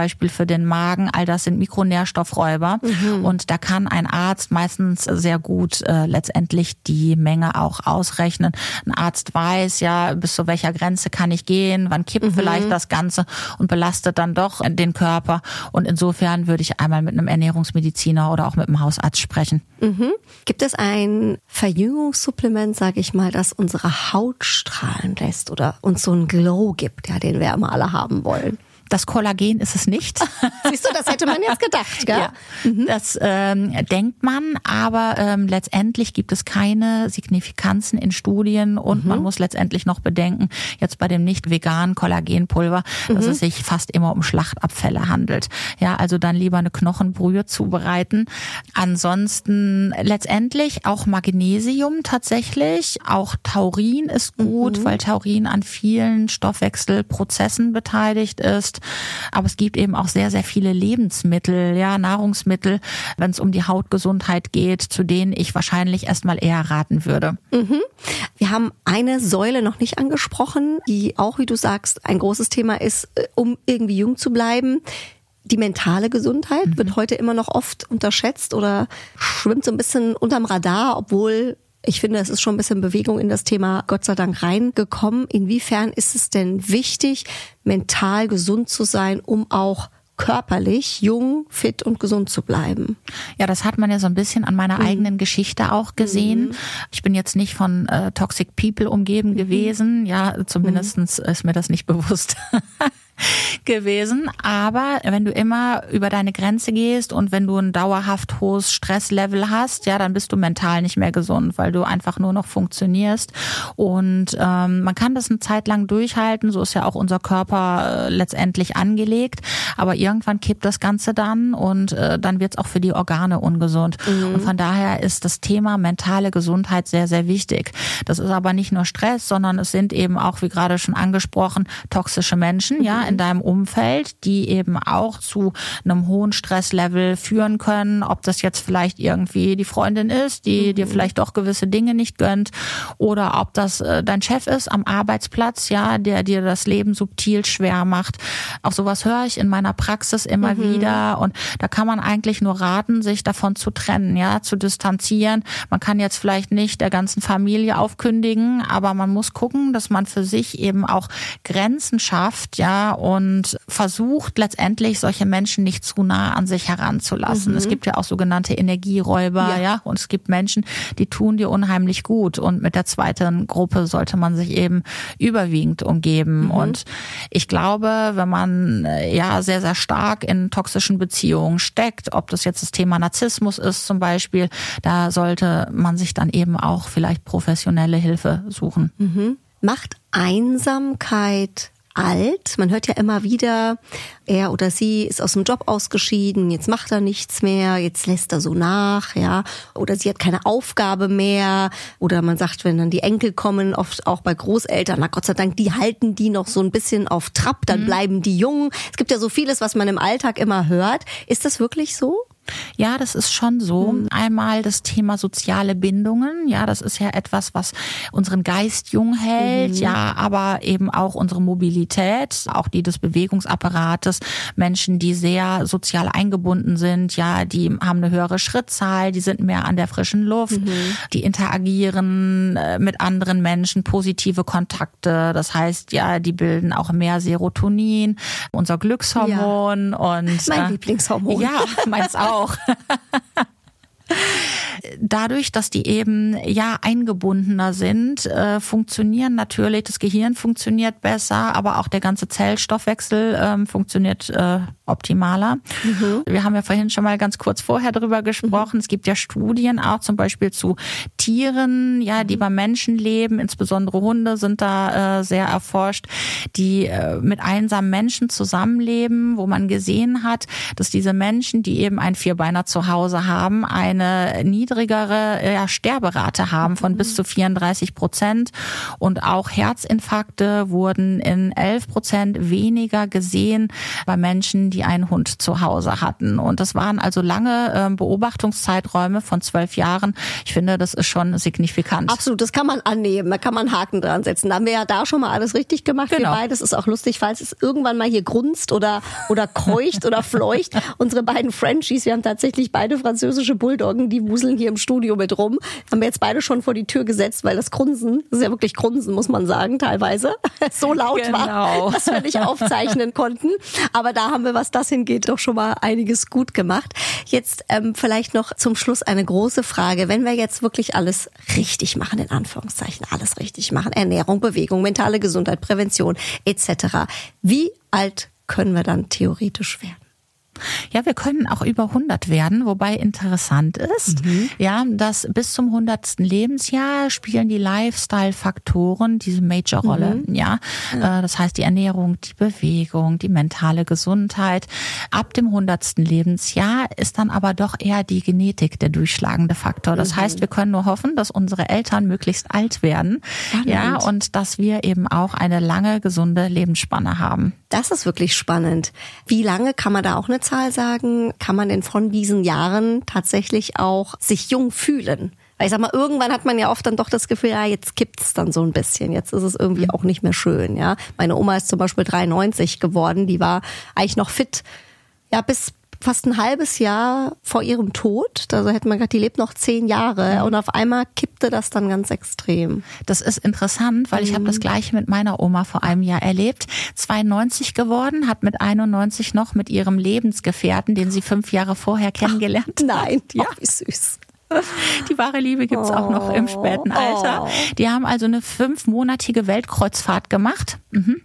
Beispiel für den Magen, all das sind Mikronährstoffräuber. Und da kann ein Arzt meistens sehr gut letztendlich die Menge auch ausrechnen. Ein Arzt weiß ja, bis zu welcher Grenze kann ich gehen, wann kippt vielleicht das Ganze und belastet dann doch den Körper. Und insofern würde ich einmal mit einem Ernährungsmediziner oder auch mit einem Hausarzt sprechen. Gibt es ein Verjüngungssupplement, sage ich mal, das unsere Haut strahlen lässt oder uns so einen Glow gibt, ja, den wir immer alle haben wollen? Das Kollagen ist es nicht. Siehst du, das hätte man jetzt gedacht, gell? Ja, das denkt man, aber letztendlich gibt es keine Signifikanzen in Studien und man muss letztendlich noch bedenken, jetzt bei dem nicht veganen Kollagenpulver, dass es sich fast immer um Schlachtabfälle handelt. Ja, also dann lieber eine Knochenbrühe zubereiten. Ansonsten letztendlich auch Magnesium tatsächlich, auch Taurin ist gut, weil Taurin an vielen Stoffwechselprozessen beteiligt ist. Aber es gibt eben auch sehr, sehr viele Lebensmittel, ja, Nahrungsmittel, wenn es um die Hautgesundheit geht, zu denen ich wahrscheinlich erstmal eher raten würde. Wir haben eine Säule noch nicht angesprochen, die auch, wie du sagst, ein großes Thema ist, um irgendwie jung zu bleiben. Die mentale Gesundheit wird heute immer noch oft unterschätzt oder schwimmt so ein bisschen unterm Radar, obwohl ich finde, es ist schon ein bisschen Bewegung in das Thema Gott sei Dank reingekommen. Inwiefern ist es denn wichtig, mental gesund zu sein, um auch körperlich jung, fit und gesund zu bleiben? Ja, das hat man ja so ein bisschen an meiner eigenen Geschichte auch gesehen. Ich bin jetzt nicht von Toxic People umgeben gewesen. Ja, zumindestens ist mir das nicht bewusst gewesen. Aber wenn du immer über deine Grenze gehst und wenn du ein dauerhaft hohes Stresslevel hast, ja, dann bist du mental nicht mehr gesund, weil du einfach nur noch funktionierst. Und man kann das eine Zeit lang durchhalten, so ist ja auch unser Körper letztendlich angelegt. Aber irgendwann kippt das Ganze dann und dann wird es auch für die Organe ungesund. Und von daher ist das Thema mentale Gesundheit sehr, sehr wichtig. Das ist aber nicht nur Stress, sondern es sind eben auch, wie gerade schon angesprochen, toxische Menschen, ja, in deinem Umfeld, die eben auch zu einem hohen Stresslevel führen können, ob das jetzt vielleicht irgendwie die Freundin ist, die dir vielleicht doch gewisse Dinge nicht gönnt, oder ob das dein Chef ist am Arbeitsplatz, ja, der dir das Leben subtil schwer macht. Auch sowas höre ich in meiner Praxis immer wieder und da kann man eigentlich nur raten, sich davon zu trennen, ja, zu distanzieren. Man kann jetzt vielleicht nicht der ganzen Familie aufkündigen, aber man muss gucken, dass man für sich eben auch Grenzen schafft, ja, und versucht letztendlich solche Menschen nicht zu nah an sich heranzulassen. Es gibt ja auch sogenannte Energieräuber, ja, und es gibt Menschen, die tun dir unheimlich gut und mit der zweiten Gruppe sollte man sich eben überwiegend umgeben und ich glaube, wenn man ja sehr, sehr stark in toxischen Beziehungen steckt, ob das jetzt das Thema Narzissmus ist zum Beispiel, da sollte man sich dann eben auch vielleicht professionelle Hilfe suchen. Macht Einsamkeit alt? Man hört ja immer wieder, er oder sie ist aus dem Job ausgeschieden, jetzt macht er nichts mehr, jetzt lässt er so nach, ja, oder sie hat keine Aufgabe mehr, oder man sagt, wenn dann die Enkel kommen, oft auch bei Großeltern, na Gott sei Dank, die halten die noch so ein bisschen auf Trab, dann bleiben die jung. Es gibt ja so vieles, was man im Alltag immer hört. Ist das wirklich so? Ja, das ist schon so. Einmal das Thema soziale Bindungen. Ja, das ist ja etwas, was unseren Geist jung hält. Ja, aber eben auch unsere Mobilität, auch die des Bewegungsapparates. Menschen, die sehr sozial eingebunden sind. Ja, die haben eine höhere Schrittzahl, die sind mehr an der frischen Luft. Die interagieren mit anderen Menschen, positive Kontakte. Das heißt, ja, die bilden auch mehr Serotonin, unser Glückshormon. Ja. Und mein Lieblingshormon. Ja, meins auch. Dadurch, dass die eben ja eingebundener sind, funktionieren natürlich, das Gehirn funktioniert besser, aber auch der ganze Zellstoffwechsel funktioniert optimaler. Wir haben ja vorhin schon mal ganz kurz vorher drüber gesprochen. Es gibt ja Studien auch zum Beispiel zu Tieren, ja, die beim Menschen leben, insbesondere Hunde sind da sehr erforscht, die mit einsamen Menschen zusammenleben, wo man gesehen hat, dass diese Menschen, die eben einen Vierbeiner zu Hause haben, eine niedrige niedrigere Sterberate haben von bis zu 34%. Und auch Herzinfarkte wurden in 11% weniger gesehen bei Menschen, die einen Hund zu Hause hatten. Und das waren also lange Beobachtungszeiträume von 12 Jahren. Ich finde, das ist schon signifikant. Absolut, das kann man annehmen, da kann man einen Haken dran setzen. Da haben wir ja da schon mal alles richtig gemacht. Genau. Wir beide, das ist auch lustig, falls es irgendwann mal hier grunzt oder keucht oder fleucht. Unsere beiden Frenchies, wir haben tatsächlich beide französische Bulldoggen, die wuseln hier im Studio mit rum. Haben wir jetzt beide schon vor die Tür gesetzt, weil das Grunzen, das ist ja wirklich Grunzen, muss man sagen, teilweise, so laut war, dass wir nicht aufzeichnen konnten. Aber da haben wir, was das hingeht, doch schon mal einiges gut gemacht. Jetzt vielleicht noch zum Schluss eine große Frage. Wenn wir jetzt wirklich alles richtig machen, in Anführungszeichen, alles richtig machen, Ernährung, Bewegung, mentale Gesundheit, Prävention etc., wie alt können wir dann theoretisch werden? Ja, wir können auch über 100 werden, wobei interessant ist, ja, dass bis zum 100. Lebensjahr spielen die Lifestyle-Faktoren diese Major-Rolle, ja. Das heißt, die Ernährung, die Bewegung, die mentale Gesundheit. Ab dem 100. Lebensjahr ist dann aber doch eher die Genetik der durchschlagende Faktor. Das heißt, wir können nur hoffen, dass unsere Eltern möglichst alt werden, ja, und dass wir eben auch eine lange, gesunde Lebensspanne haben. Das ist wirklich spannend. Wie lange kann man da auch eine Zahl sagen? Kann man denn von diesen Jahren tatsächlich auch sich jung fühlen? Weil ich sag mal, irgendwann hat man ja oft dann doch das Gefühl, ja, jetzt kippt's dann so ein bisschen. Jetzt ist es irgendwie auch nicht mehr schön, ja. Meine Oma ist zum Beispiel 93 geworden. Die war eigentlich noch fit, ja, bis fast ein halbes Jahr vor ihrem Tod. Also hätte man gesagt, die lebt noch 10 Jahre und auf einmal kippte das dann ganz extrem. Das ist interessant, weil ich habe das Gleiche mit meiner Oma vor einem Jahr erlebt. 92 geworden, hat mit 91 noch mit ihrem Lebensgefährten, den sie 5 Jahre vorher kennengelernt hat. Nein, ja, wie süß. Die wahre Liebe gibt's auch noch im späten Alter. Die haben also eine 5-monatige Weltkreuzfahrt gemacht.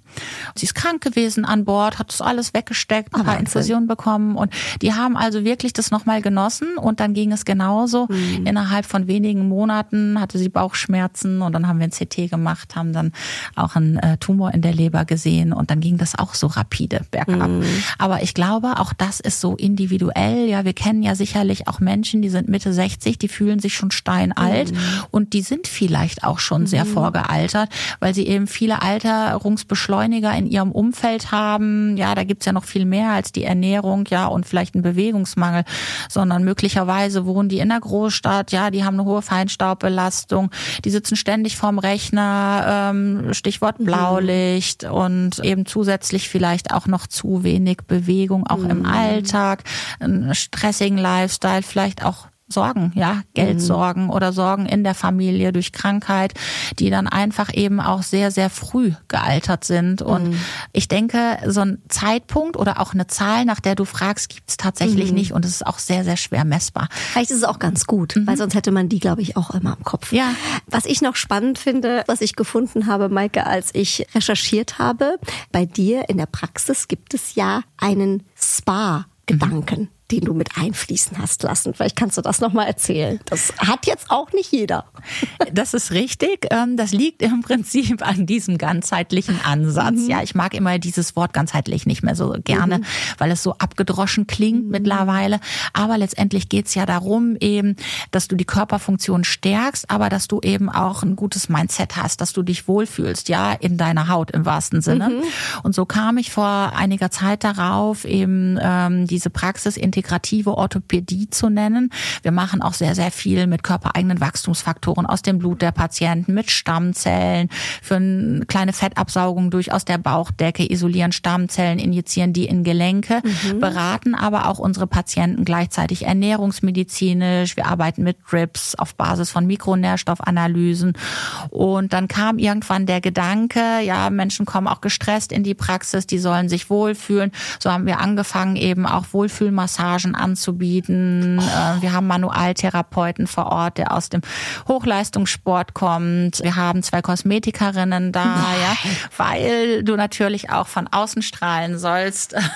Sie ist krank gewesen an Bord, hat das alles weggesteckt, ein paar Infusionen bekommen und die haben also wirklich das nochmal genossen und dann ging es genauso. Innerhalb von wenigen Monaten hatte sie Bauchschmerzen und dann haben wir ein CT gemacht, haben dann auch einen Tumor in der Leber gesehen und dann ging das auch so rapide bergab. Aber ich glaube, auch das ist so individuell. Ja, wir kennen ja sicherlich auch Menschen, die sind Mitte 60, die fühlen sich schon steinalt und die sind vielleicht auch schon sehr vorgealtert, weil sie eben viele Alterungsbeschleuniger in ihrem Umfeld haben. Ja, da gibt's ja noch viel mehr als die Ernährung, ja, und vielleicht einen Bewegungsmangel, sondern möglicherweise wohnen die in der Großstadt, ja, die haben eine hohe Feinstaubbelastung, die sitzen ständig vorm Rechner, Stichwort Blaulicht und eben zusätzlich vielleicht auch noch zu wenig Bewegung auch im Alltag, einen stressigen Lifestyle, vielleicht auch Sorgen, ja, Geldsorgen oder Sorgen in der Familie durch Krankheit, die dann einfach eben auch sehr, sehr früh gealtert sind. Und ich denke, so ein Zeitpunkt oder auch eine Zahl, nach der du fragst, gibt's tatsächlich nicht und es ist auch sehr, sehr schwer messbar. Vielleicht ist es auch ganz gut, weil sonst hätte man die, glaube ich, auch immer im Kopf. Ja. Was ich noch spannend finde, was ich gefunden habe, Maike, als ich recherchiert habe, bei dir in der Praxis gibt es ja einen Spa-Gedanken, den du mit einfließen hast lassen. Vielleicht kannst du das nochmal erzählen. Das hat jetzt auch nicht jeder. Das ist richtig. Das liegt im Prinzip an diesem ganzheitlichen Ansatz. Ja, ich mag immer dieses Wort ganzheitlich nicht mehr so gerne, weil es so abgedroschen klingt mittlerweile. Aber letztendlich geht's ja darum eben, dass du die Körperfunktion stärkst, aber dass du eben auch ein gutes Mindset hast, dass du dich wohlfühlst, ja, in deiner Haut im wahrsten Sinne. Und so kam ich vor einiger Zeit darauf, eben diese Praxis integrative Orthopädie zu nennen. Wir machen auch sehr, sehr viel mit körpereigenen Wachstumsfaktoren aus dem Blut der Patienten, mit Stammzellen, für eine kleine Fettabsaugung durch aus der Bauchdecke, isolieren Stammzellen, injizieren die in Gelenke, beraten aber auch unsere Patienten gleichzeitig ernährungsmedizinisch. Wir arbeiten mit Drips auf Basis von Mikronährstoffanalysen. Und dann kam irgendwann der Gedanke, ja, Menschen kommen auch gestresst in die Praxis, die sollen sich wohlfühlen. So haben wir angefangen, eben auch Wohlfühlmassagen anzubieten. Wir haben Manualtherapeuten vor Ort, der aus dem Hochleistungssport kommt. Wir haben 2 Kosmetikerinnen da, ja, weil du natürlich auch von außen strahlen sollst.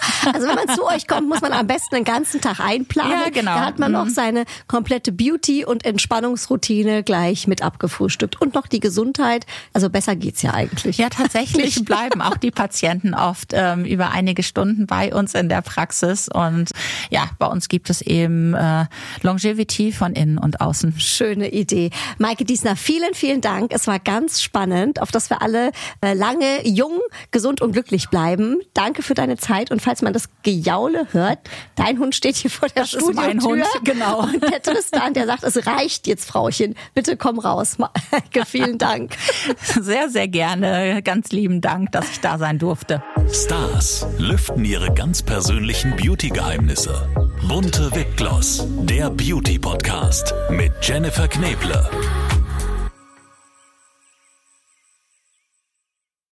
Also wenn man zu euch kommt, muss man am besten den ganzen Tag einplanen. Ja, genau. Da hat man noch seine komplette Beauty- und Entspannungsroutine gleich mit abgefrühstückt. Und noch die Gesundheit. Also besser geht's ja eigentlich. Ja, tatsächlich bleiben auch die Patienten oft über einige Stunden bei uns in der Praxis. Und ja, bei uns gibt es eben Longevity von innen und außen. Schöne Idee. Maike Diesner, vielen, vielen Dank. Es war ganz spannend, auf dass wir alle lange, jung, gesund und glücklich bleiben. Danke für deine Zeit. Und falls man das Gejaule hört, dein Hund steht hier vor der Studiotür. Das ist mein Hund, genau. Und der Tristan, der sagt, es reicht jetzt, Frauchen. Bitte komm raus. Maike, vielen Dank. Sehr, sehr gerne. Ganz lieben Dank, dass ich da sein durfte. Stars lüften ihre ganz persönlichen Beauty-Geheimnisse. Bunte Wipgloss, der Beauty-Podcast mit Jennifer Kneble.